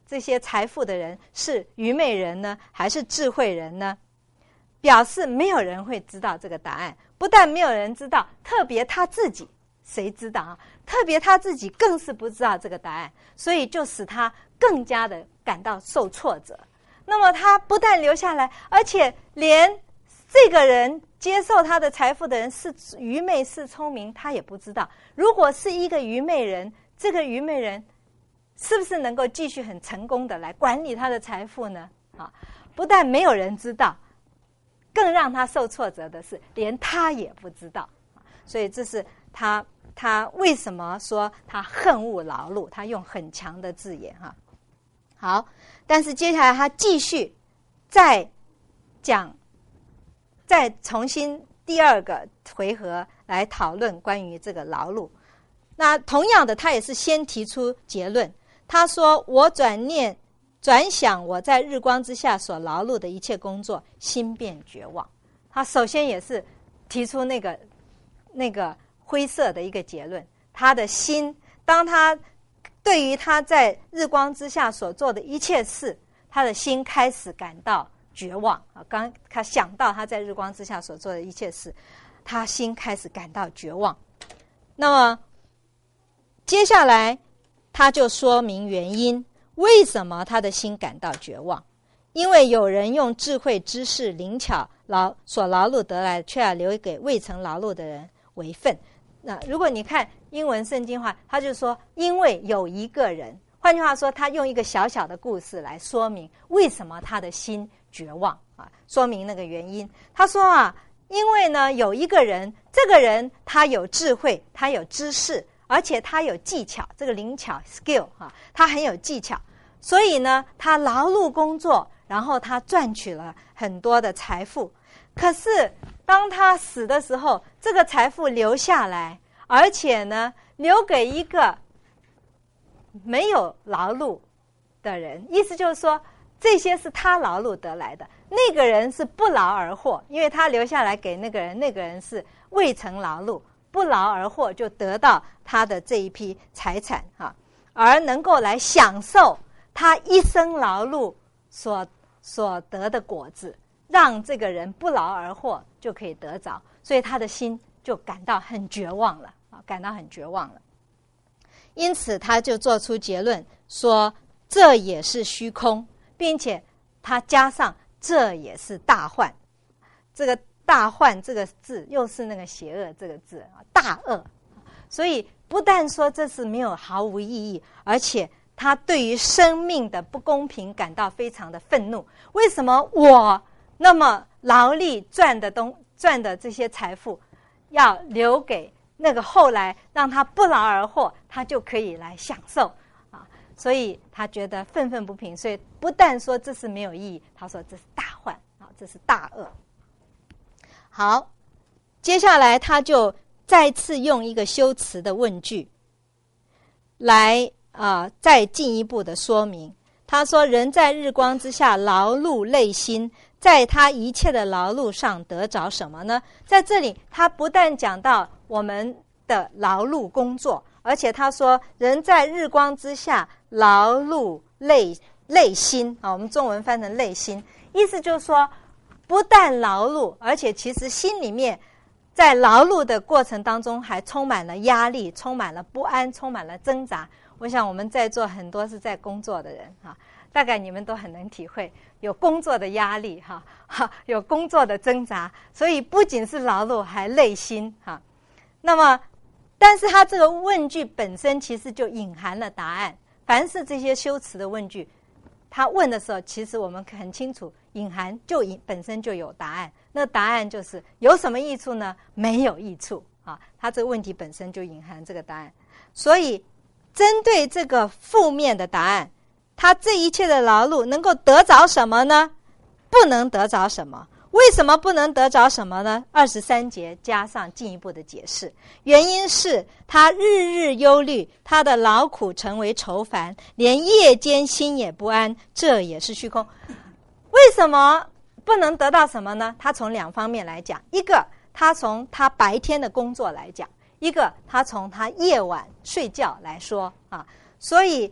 这些财富的人是愚昧人呢，还是智慧人呢？表示没有人会知道这个答案。不但没有人知道，特别他自己，谁知道啊？特别他自己更是不知道这个答案，所以就使他更加的感到受挫折。那么他不但留下来，而且连这个人接受他的财富的人是愚昧是聪明，他也不知道。如果是一个愚昧人，这个愚昧人是不是能够继续很成功的来管理他的财富呢？不但没有人知道，更让他受挫折的是，连他也不知道。所以这是他为什么说他恨恶劳碌，他用很强的字眼哈。好，但是接下来他继续再讲，再重新第二个回合来讨论关于这个劳碌。那同样的，他也是先提出结论，他说：“我转想我在日光之下所劳碌的一切工作，心变绝望。”他首先也是提出那个灰色的一个结论，他的心，当他对于他在日光之下所做的一切事，他的心开始感到绝望啊！刚他想到他在日光之下所做的一切事，他心开始感到绝望。那么接下来他就说明原因，为什么他的心感到绝望？因为有人用智慧、知识、灵巧所劳碌得来，却要留给未曾劳碌的人为分。那如果你看英文圣经话，他就说因为有一个人，换句话说，他用一个小小的故事来说明为什么他的心绝望啊，说明那个原因。他说啊，因为呢有一个人，这个人他有智慧，他有知识，而且他有技巧，这个灵巧 skill 啊，他很有技巧，所以呢他劳碌工作，然后他赚取了很多的财富。可是当他死的时候，这个财富留下来，而且呢留给一个没有劳碌的人，意思就是说这些是他劳碌得来的，那个人是不劳而获，因为他留下来给那个人，那个人是未曾劳碌，不劳而获，就得到他的这一批财产而能够来享受他一生劳碌所得的果子，让这个人不劳而获就可以得着，所以他的心就感到很绝望了感到很绝望了。因此他就做出结论说这也是虚空，并且他加上这也是大患。这个大患这个字又是那个邪恶这个字大恶。所以不但说这是没有毫无意义，而且他对于生命的不公平感到非常的愤怒。为什么我那么劳力赚的这些财富要留给那个后来让他不劳而获，他就可以来享受所以他觉得愤愤不平。所以不但说这是没有意义，他说这是大患这是大恶。好，接下来他就再次用一个修辞的问句来再进一步的说明。他说人在日光之下劳碌累辛，在他一切的劳碌上得着什么呢？在这里他不但讲到我们的劳碌工作，而且他说人在日光之下劳碌累辛我们中文翻成累辛，意思就是说不但劳碌，而且其实心里面在劳碌的过程当中还充满了压力，充满了不安，充满了挣扎。我想我们在座很多是在工作的人大概你们都很能体会有工作的压力有工作的挣扎，所以不仅是劳碌还累心那么但是他这个问句本身其实就隐含了答案。凡是这些修辞的问句，他问的时候其实我们很清楚隐含就本身就有答案。那答案就是有什么益处呢？没有益处他这个问题本身就隐含这个答案。所以针对这个负面的答案，他这一切的劳碌能够得着什么呢？不能得着什么。为什么不能得着什么呢？23节加上进一步的解释，原因是他日日忧虑，他的劳苦成为愁烦，连夜间心也不安，这也是虚空。为什么不能得到什么呢？他从两方面来讲，一个他从他白天的工作来讲，一个他从他夜晚睡觉来说所以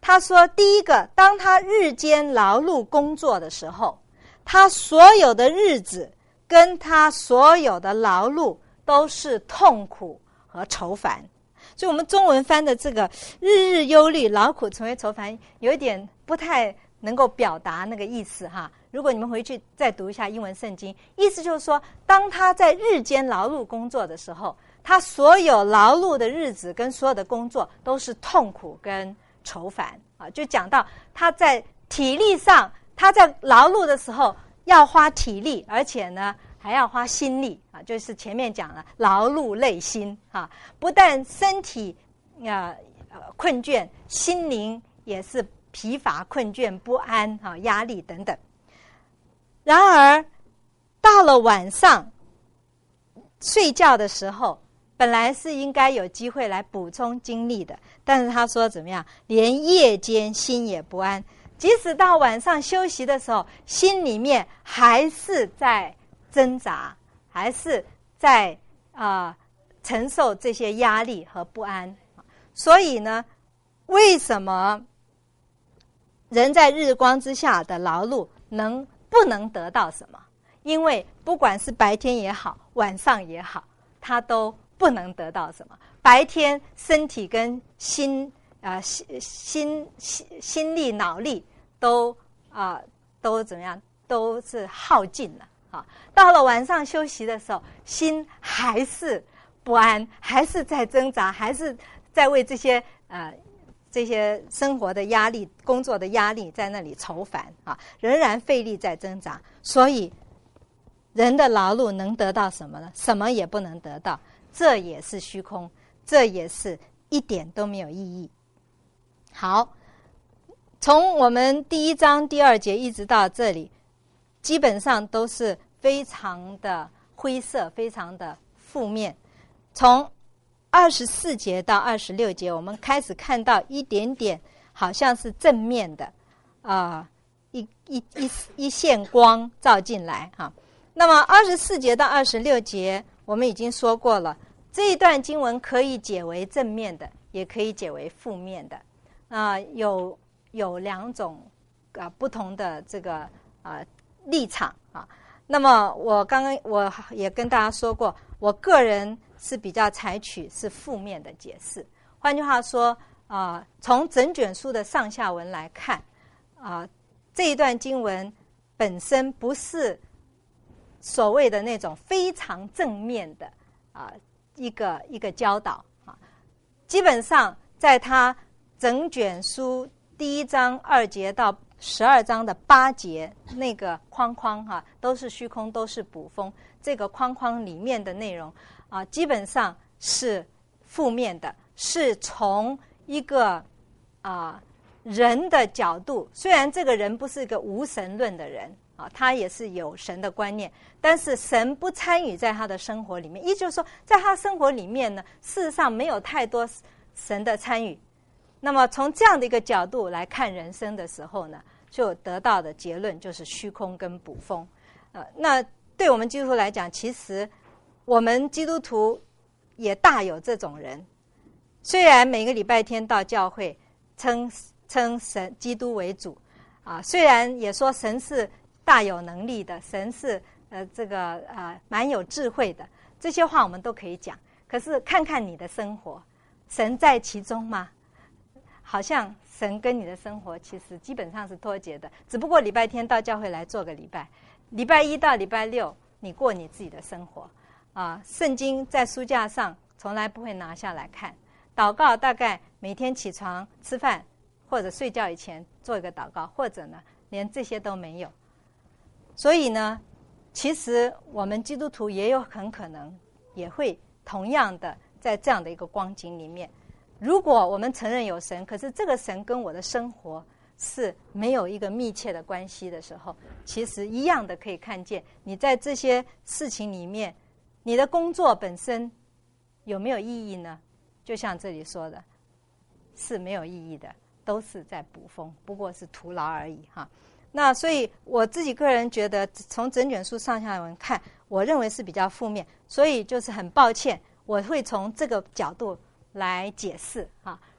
他说，第一个，当他日间劳碌工作的时候，他所有的日子跟他所有的劳碌都是痛苦和愁烦。所以我们中文翻的这个日日忧虑，劳苦成为愁烦，有一点不太能够表达那个意思哈。如果你们回去再读一下英文圣经，意思就是说，当他在日间劳碌工作的时候，他所有劳碌的日子跟所有的工作都是痛苦跟愁烦啊。就讲到他在体力上，他在劳碌的时候要花体力，而且呢还要花心力啊，就是前面讲了劳碌累心啊，不但身体困倦，心灵也是疲乏困倦不安啊，压力等等。然而到了晚上睡觉的时候，本来是应该有机会来补充精力的，但是他说怎么样，连夜间心也不安，即使到晚上休息的时候，心里面还是在挣扎，还是在承受这些压力和不安。所以呢，为什么人在日光之下的劳碌不能得到什么？因为不管是白天也好，晚上也好，他都不能得到什么。白天身体跟心力脑力都怎么样，都是耗尽了啊。到了晚上休息的时候，心还是不安，还是在挣扎，还是在为这些生活的压力、工作的压力在那里愁烦啊，仍然费力在挣扎。所以人的劳碌能得到什么呢？什么也不能得到，这也是虚空，这也是一点都没有意义。好，从我们第1章第2节一直到这里，基本上都是非常的灰色，非常的负面。从24节到26节，我们开始看到一点点好像是正面的一线光照进来哈。那么24节到26节我们已经说过了，这一段经文可以解为正面的，也可以解为负面的有2种不同的这个立场啊。那么我也跟大家说过，我个人是比较采取是负面的解释。换句话说从整卷书的上下文来看这一段经文本身不是所谓的那种非常正面的一个教导基本上在他整卷书第1章2节到12章的8节那个框都是虚空，都是捕风，这个框框里面的内容基本上是负面的，是从一个人的角度，虽然这个人不是一个无神论的人他也是有神的观念，但是神不参与在他的生活里面，也就是说在他生活里面呢，事实上没有太多神的参与。那么从这样的一个角度来看人生的时候呢，就得到的结论就是虚空跟捕风那对我们基督徒来讲，其实我们基督徒也大有这种人，虽然每个礼拜天到教会称神基督为主虽然也说神是大有能力的，神是蛮有智慧的，这些话我们都可以讲。可是看看你的生活，神在其中吗？好像神跟你的生活其实基本上是脱节的，只不过礼拜天到教会来做个礼拜，礼拜1到礼拜6你过你自己的生活圣经在书架上从来不会拿下来看，祷告大概每天起床吃饭或者睡觉以前做一个祷告，或者呢连这些都没有。所以呢，其实我们基督徒也有很可能也会同样的在这样的一个光景里面。如果我们承认有神，可是这个神跟我的生活是没有一个密切的关系的时候，其实一样的可以看见你在这些事情里面，你的工作本身有没有意义呢？就像这里说的，是没有意义的，都是在捕风，不过是徒劳而已那所以我自己个人觉得，从整卷书上下文看，我认为是比较负面，所以就是很抱歉，我会从这个角度来解释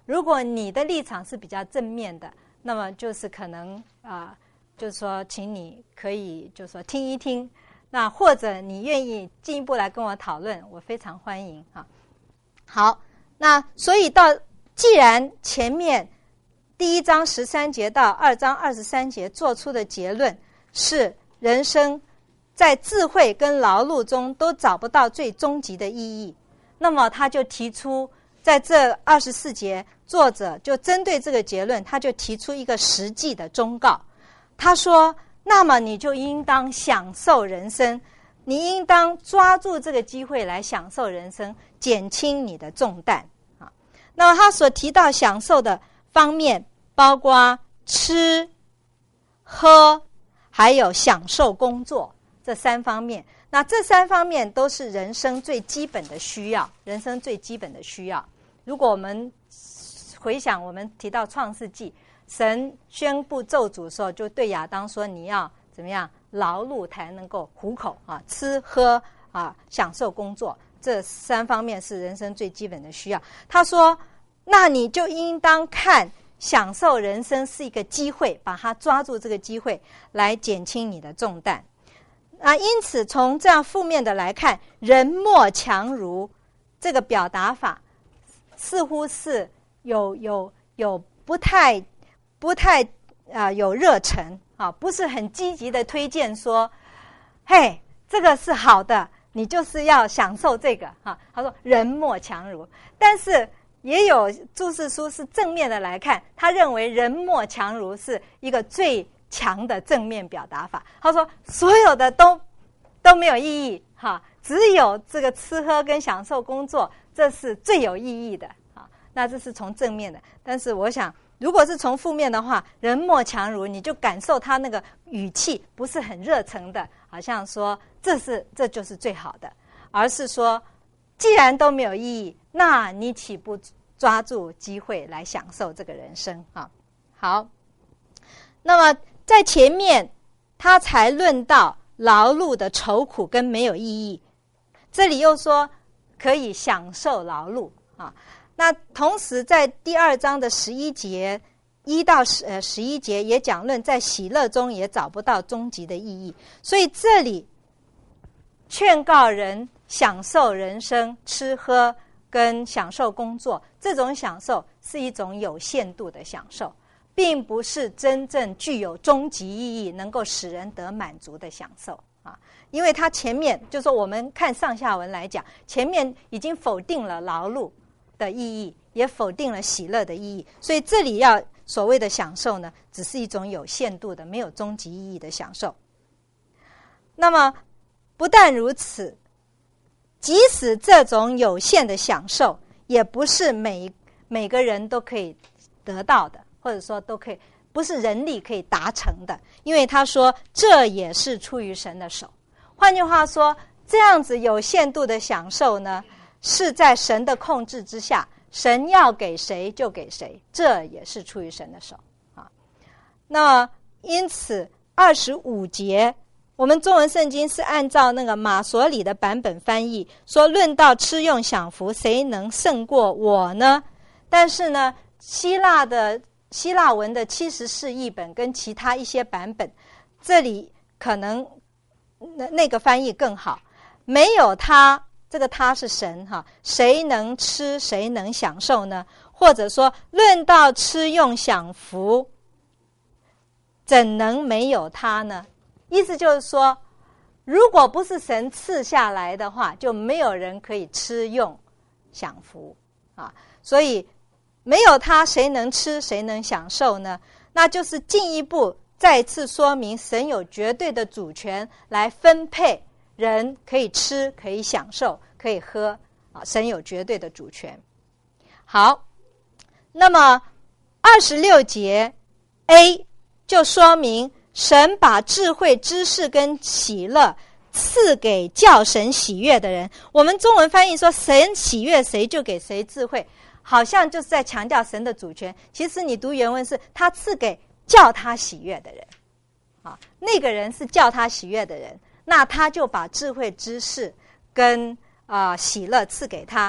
如果你的立场是比较正面的，那么就是可能就是说请你可以就是说听一听，那或者你愿意进一步来跟我讨论，我非常欢迎啊。好，那所以既然前面第1章13节到2章23节做出的结论是人生在智慧跟劳碌中都找不到最终极的意义，那么他就提出在这24节，作者就针对这个结论，他就提出一个实际的忠告。他说，那么你就应当享受人生，你应当抓住这个机会来享受人生，减轻你的重担啊。那么他所提到享受的方面包括吃、喝，还有享受工作这3方面。那这3方面都是人生最基本的需要，人生最基本的需要。如果我们回想我们提到创世纪，神宣布咒诅的时候，就对亚当说，你要怎么样劳碌才能够糊口啊，吃喝啊，享受工作，这3方面是人生最基本的需要。他说，那你就应当看享受人生是一个机会，把它抓住这个机会来减轻你的重担啊。因此从这样负面的来看，人莫强如这个表达法似乎是有不太有热忱啊，不是很积极的推荐说，嘿，这个是好的，你就是要享受这个啊。他说人莫强如，但是也有注释书是正面的来看，他认为人莫强如是一个最强的正面表达法。他说所有的都没有意义哈，只有这个吃喝跟享受工作，这是最有意义的啊。那这是从正面的，但是我想如果是从负面的话，人莫强如，你就感受他那个语气不是很热诚的，好像说这就是最好的，而是说既然都没有意义，那你岂不抓住机会来享受这个人生啊？好，那么在前面他才论到劳碌的愁苦跟没有意义，这里又说可以享受劳碌啊。那同时在第2章的11节1到11节也讲论在喜乐中也找不到终极的意义，所以这里劝告人享受人生，吃喝跟享受工作，这种享受是一种有限度的享受，并不是真正具有终极意义能够使人得满足的享受啊。因为它前面就说我们看上下文来讲，前面已经否定了劳碌的意义，也否定了喜乐的意义，所以这里要所谓的享受呢，只是一种有限度的没有终极意义的享受。那么不但如此，即使这种有限的享受也不是每个人都可以得到的，或者说都可以不是人力可以达成的，因为他说这也是出于神的手。换句话说，这样子有限度的享受呢，是在神的控制之下，神要给谁就给谁，这也是出于神的手啊。那因此25节我们中文圣经是按照那个马所里的版本翻译，说论到吃用享福，谁能胜过我呢？但是呢，希腊文的74译本跟其他一些版本，这里可能那个翻译更好，没有他，这个他是神哈，谁能吃谁能享受呢？或者说论到吃用享福，怎能没有他呢？意思就是说，如果不是神赐下来的话，就没有人可以吃用享福啊。所以没有他，谁能吃谁能享受呢？那就是进一步再次说明神有绝对的主权来分配人可以吃可以享受可以喝啊，神有绝对的主权。好，那么26节 A 就说明神把智慧知识跟喜乐赐给叫神喜悦的人。我们中文翻译说神喜悦谁就给谁智慧，好像就是在强调神的主权，其实你读原文是他赐给叫他喜悦的人啊，那个人是叫他喜悦的人，那他就把智慧知识跟喜乐赐给他。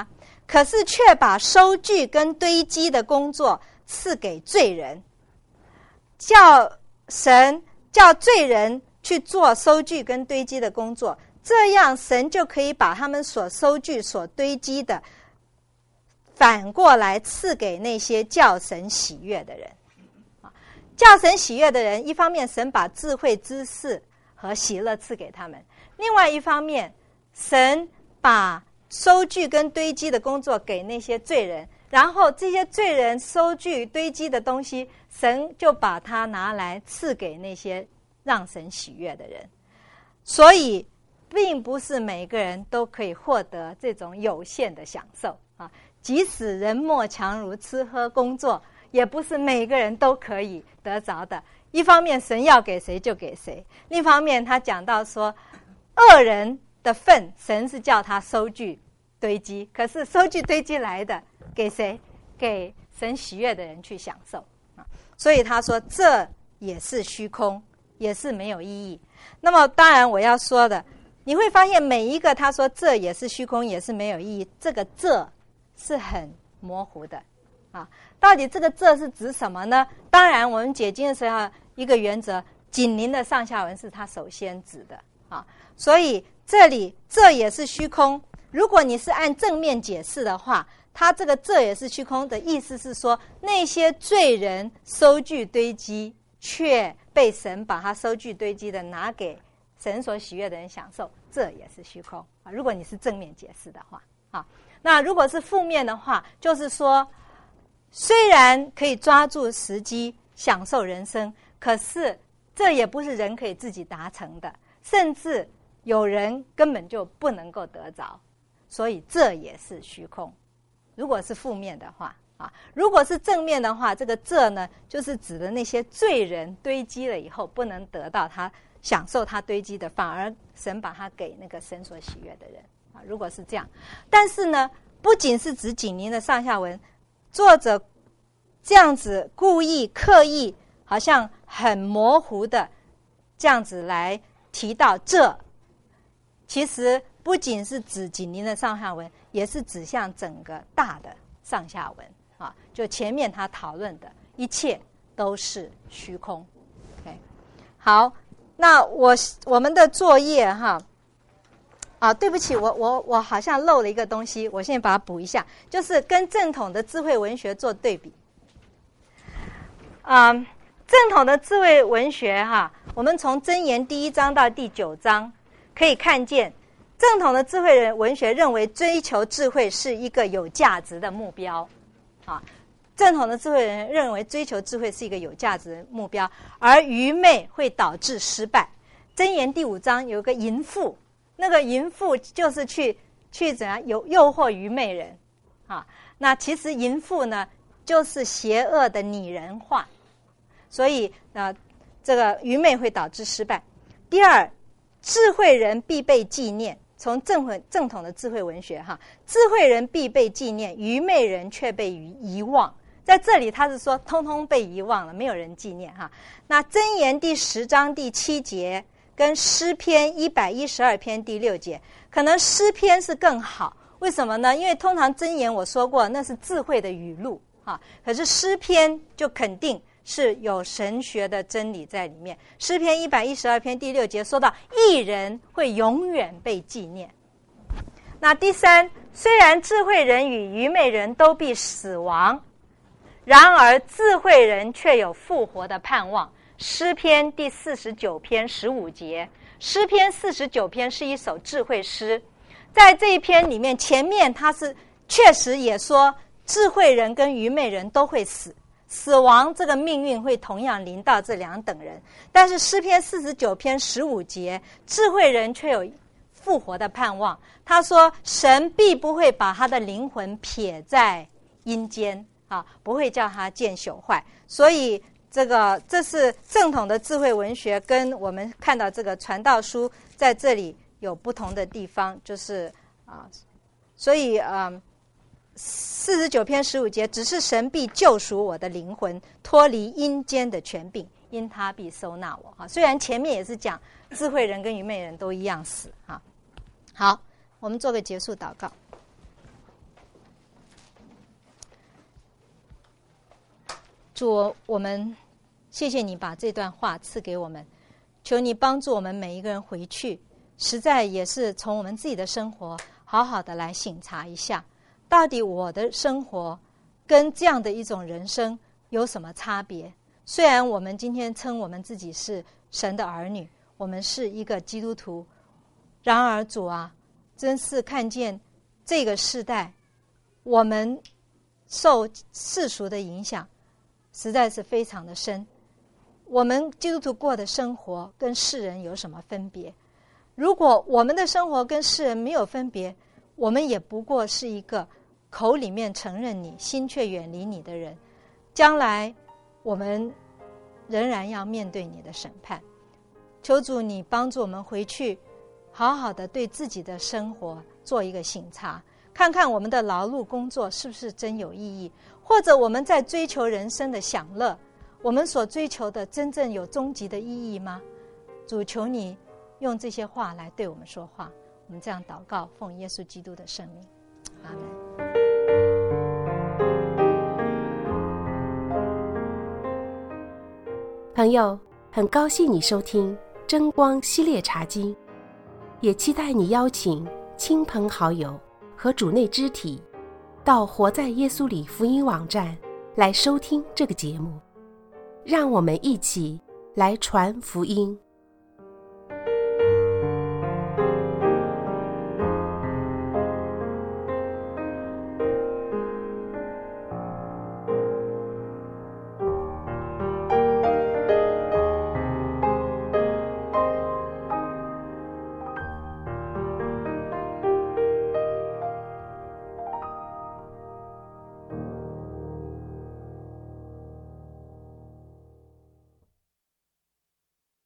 可是却把收据跟堆积的工作赐给罪人，叫罪人去做收据跟堆积的工作，这样神就可以把他们所收据所堆积的反过来赐给那些叫神喜悦的人。叫神喜悦的人，一方面神把智慧、知识和喜乐赐给他们，另外一方面神把收据跟堆积的工作给那些罪人，然后这些罪人收据堆积的东西，神就把它拿来赐给那些让神喜悦的人。所以并不是每个人都可以获得这种有限的享受啊！即使人莫强如吃喝工作，也不是每个人都可以得着的。一方面神要给谁就给谁，另一方面他讲到说恶人的份，神是叫他收据堆积，可是收据堆积来的给谁？给神喜悦的人去享受啊！所以他说这也是虚空，也是没有意义。那么当然我要说的，你会发现每一个他说这也是虚空，也是没有意义，这个这是很模糊的啊。到底这个这是指什么呢？当然我们解经的时候一个原则，紧邻的上下文是他首先指的啊。所以这里这也是虚空，如果你是按正面解释的话，他这个这也是虚空的意思是说，那些罪人收据堆积，却被神把他收据堆积的拿给神所喜悦的人享受，这也是虚空啊。如果你是正面解释的话啊，那如果是负面的话，就是说虽然可以抓住时机享受人生，可是这也不是人可以自己达成的，甚至有人根本就不能够得着，所以这也是虚空。如果是负面的话啊，如果是正面的话，这个这呢，就是指的那些罪人堆积了以后不能得到他享受他堆积的，反而神把他给那个神所喜悦的人啊。如果是这样，但是呢，不仅是指紧邻的上下文，作者这样子故意刻意好像很模糊的这样子来提到这，其实不仅是指紧邻的上下文，也是指向整个大的上下文啊。就前面他讨论的一切都是虚空。OK， 好，那我们的作业哈啊，对不起，我好像漏了一个东西，我现在把它补一下，就是跟正统的智慧文学做对比。正统的智慧文学哈，我们从箴言第1章到第9章可以看见，正统的智慧文学认为追求智慧是一个有价值的目标啊。正统的智慧人认为追求智慧是一个有价值的目标，而愚昧会导致失败。箴言第5章有个淫妇，那个淫妇就是去怎样诱惑愚昧人啊。那其实淫妇呢，就是邪恶的拟人化，所以这个愚昧会导致失败。第二，智慧人必被纪念。从正统的智慧文学哈，智慧人必被纪念，愚昧人却被遗忘。在这里他是说通通被遗忘了，没有人纪念哈。那箴言第10章第7节跟诗篇112篇第6节，可能诗篇是更好。为什么呢？因为通常箴言我说过那是智慧的语录啊，可是诗篇就肯定是有神学的真理在里面。诗篇112篇第6节说到义人会永远被纪念。那第三，虽然智慧人与愚昧人都必死亡，然而智慧人却有复活的盼望。诗篇第49篇15节，诗篇49篇是一首智慧诗，在这一篇里面，前面他是确实也说智慧人跟愚昧人都会死亡这个命运会同样临到这两等人。但是诗篇49篇15节，智慧人却有复活的盼望。他说神必不会把他的灵魂撇在阴间啊，不会叫他见朽坏。所以这是正统的智慧文学跟我们看到这个传道书在这里有不同的地方，就是所以49篇15节，只是神必救赎我的灵魂，脱离阴间的权柄，因他必收纳我啊。虽然前面也是讲智慧人跟愚昧人都一样死啊。好，我们做个结束祷告。 主，我们谢谢你把这段话赐给我们，求你帮助我们每一个人回去，实在也是从我们自己的生活好好的来省察一下，到底我的生活跟这样的一种人生有什么差别。虽然我们今天称我们自己是神的儿女，我们是一个基督徒，然而主啊，真是看见这个世代我们受世俗的影响实在是非常的深。我们基督徒过的生活跟世人有什么分别？如果我们的生活跟世人没有分别，我们也不过是一个口里面承认你，心却远离你的人。将来我们仍然要面对你的审判。求主你帮助我们回去好好的对自己的生活做一个省察，看看我们的劳碌工作是不是真有意义，或者我们在追求人生的享乐，我们所追求的真正有终极的意义吗？主，求你用这些话来对我们说话。我们这样祷告，奉耶稣基督的圣名，阿们。 朋友，很高兴你收听真光系列查经，也期待你邀请亲朋好友和主内肢体到活在耶稣里福音网站来收听这个节目，让我们一起来传福音。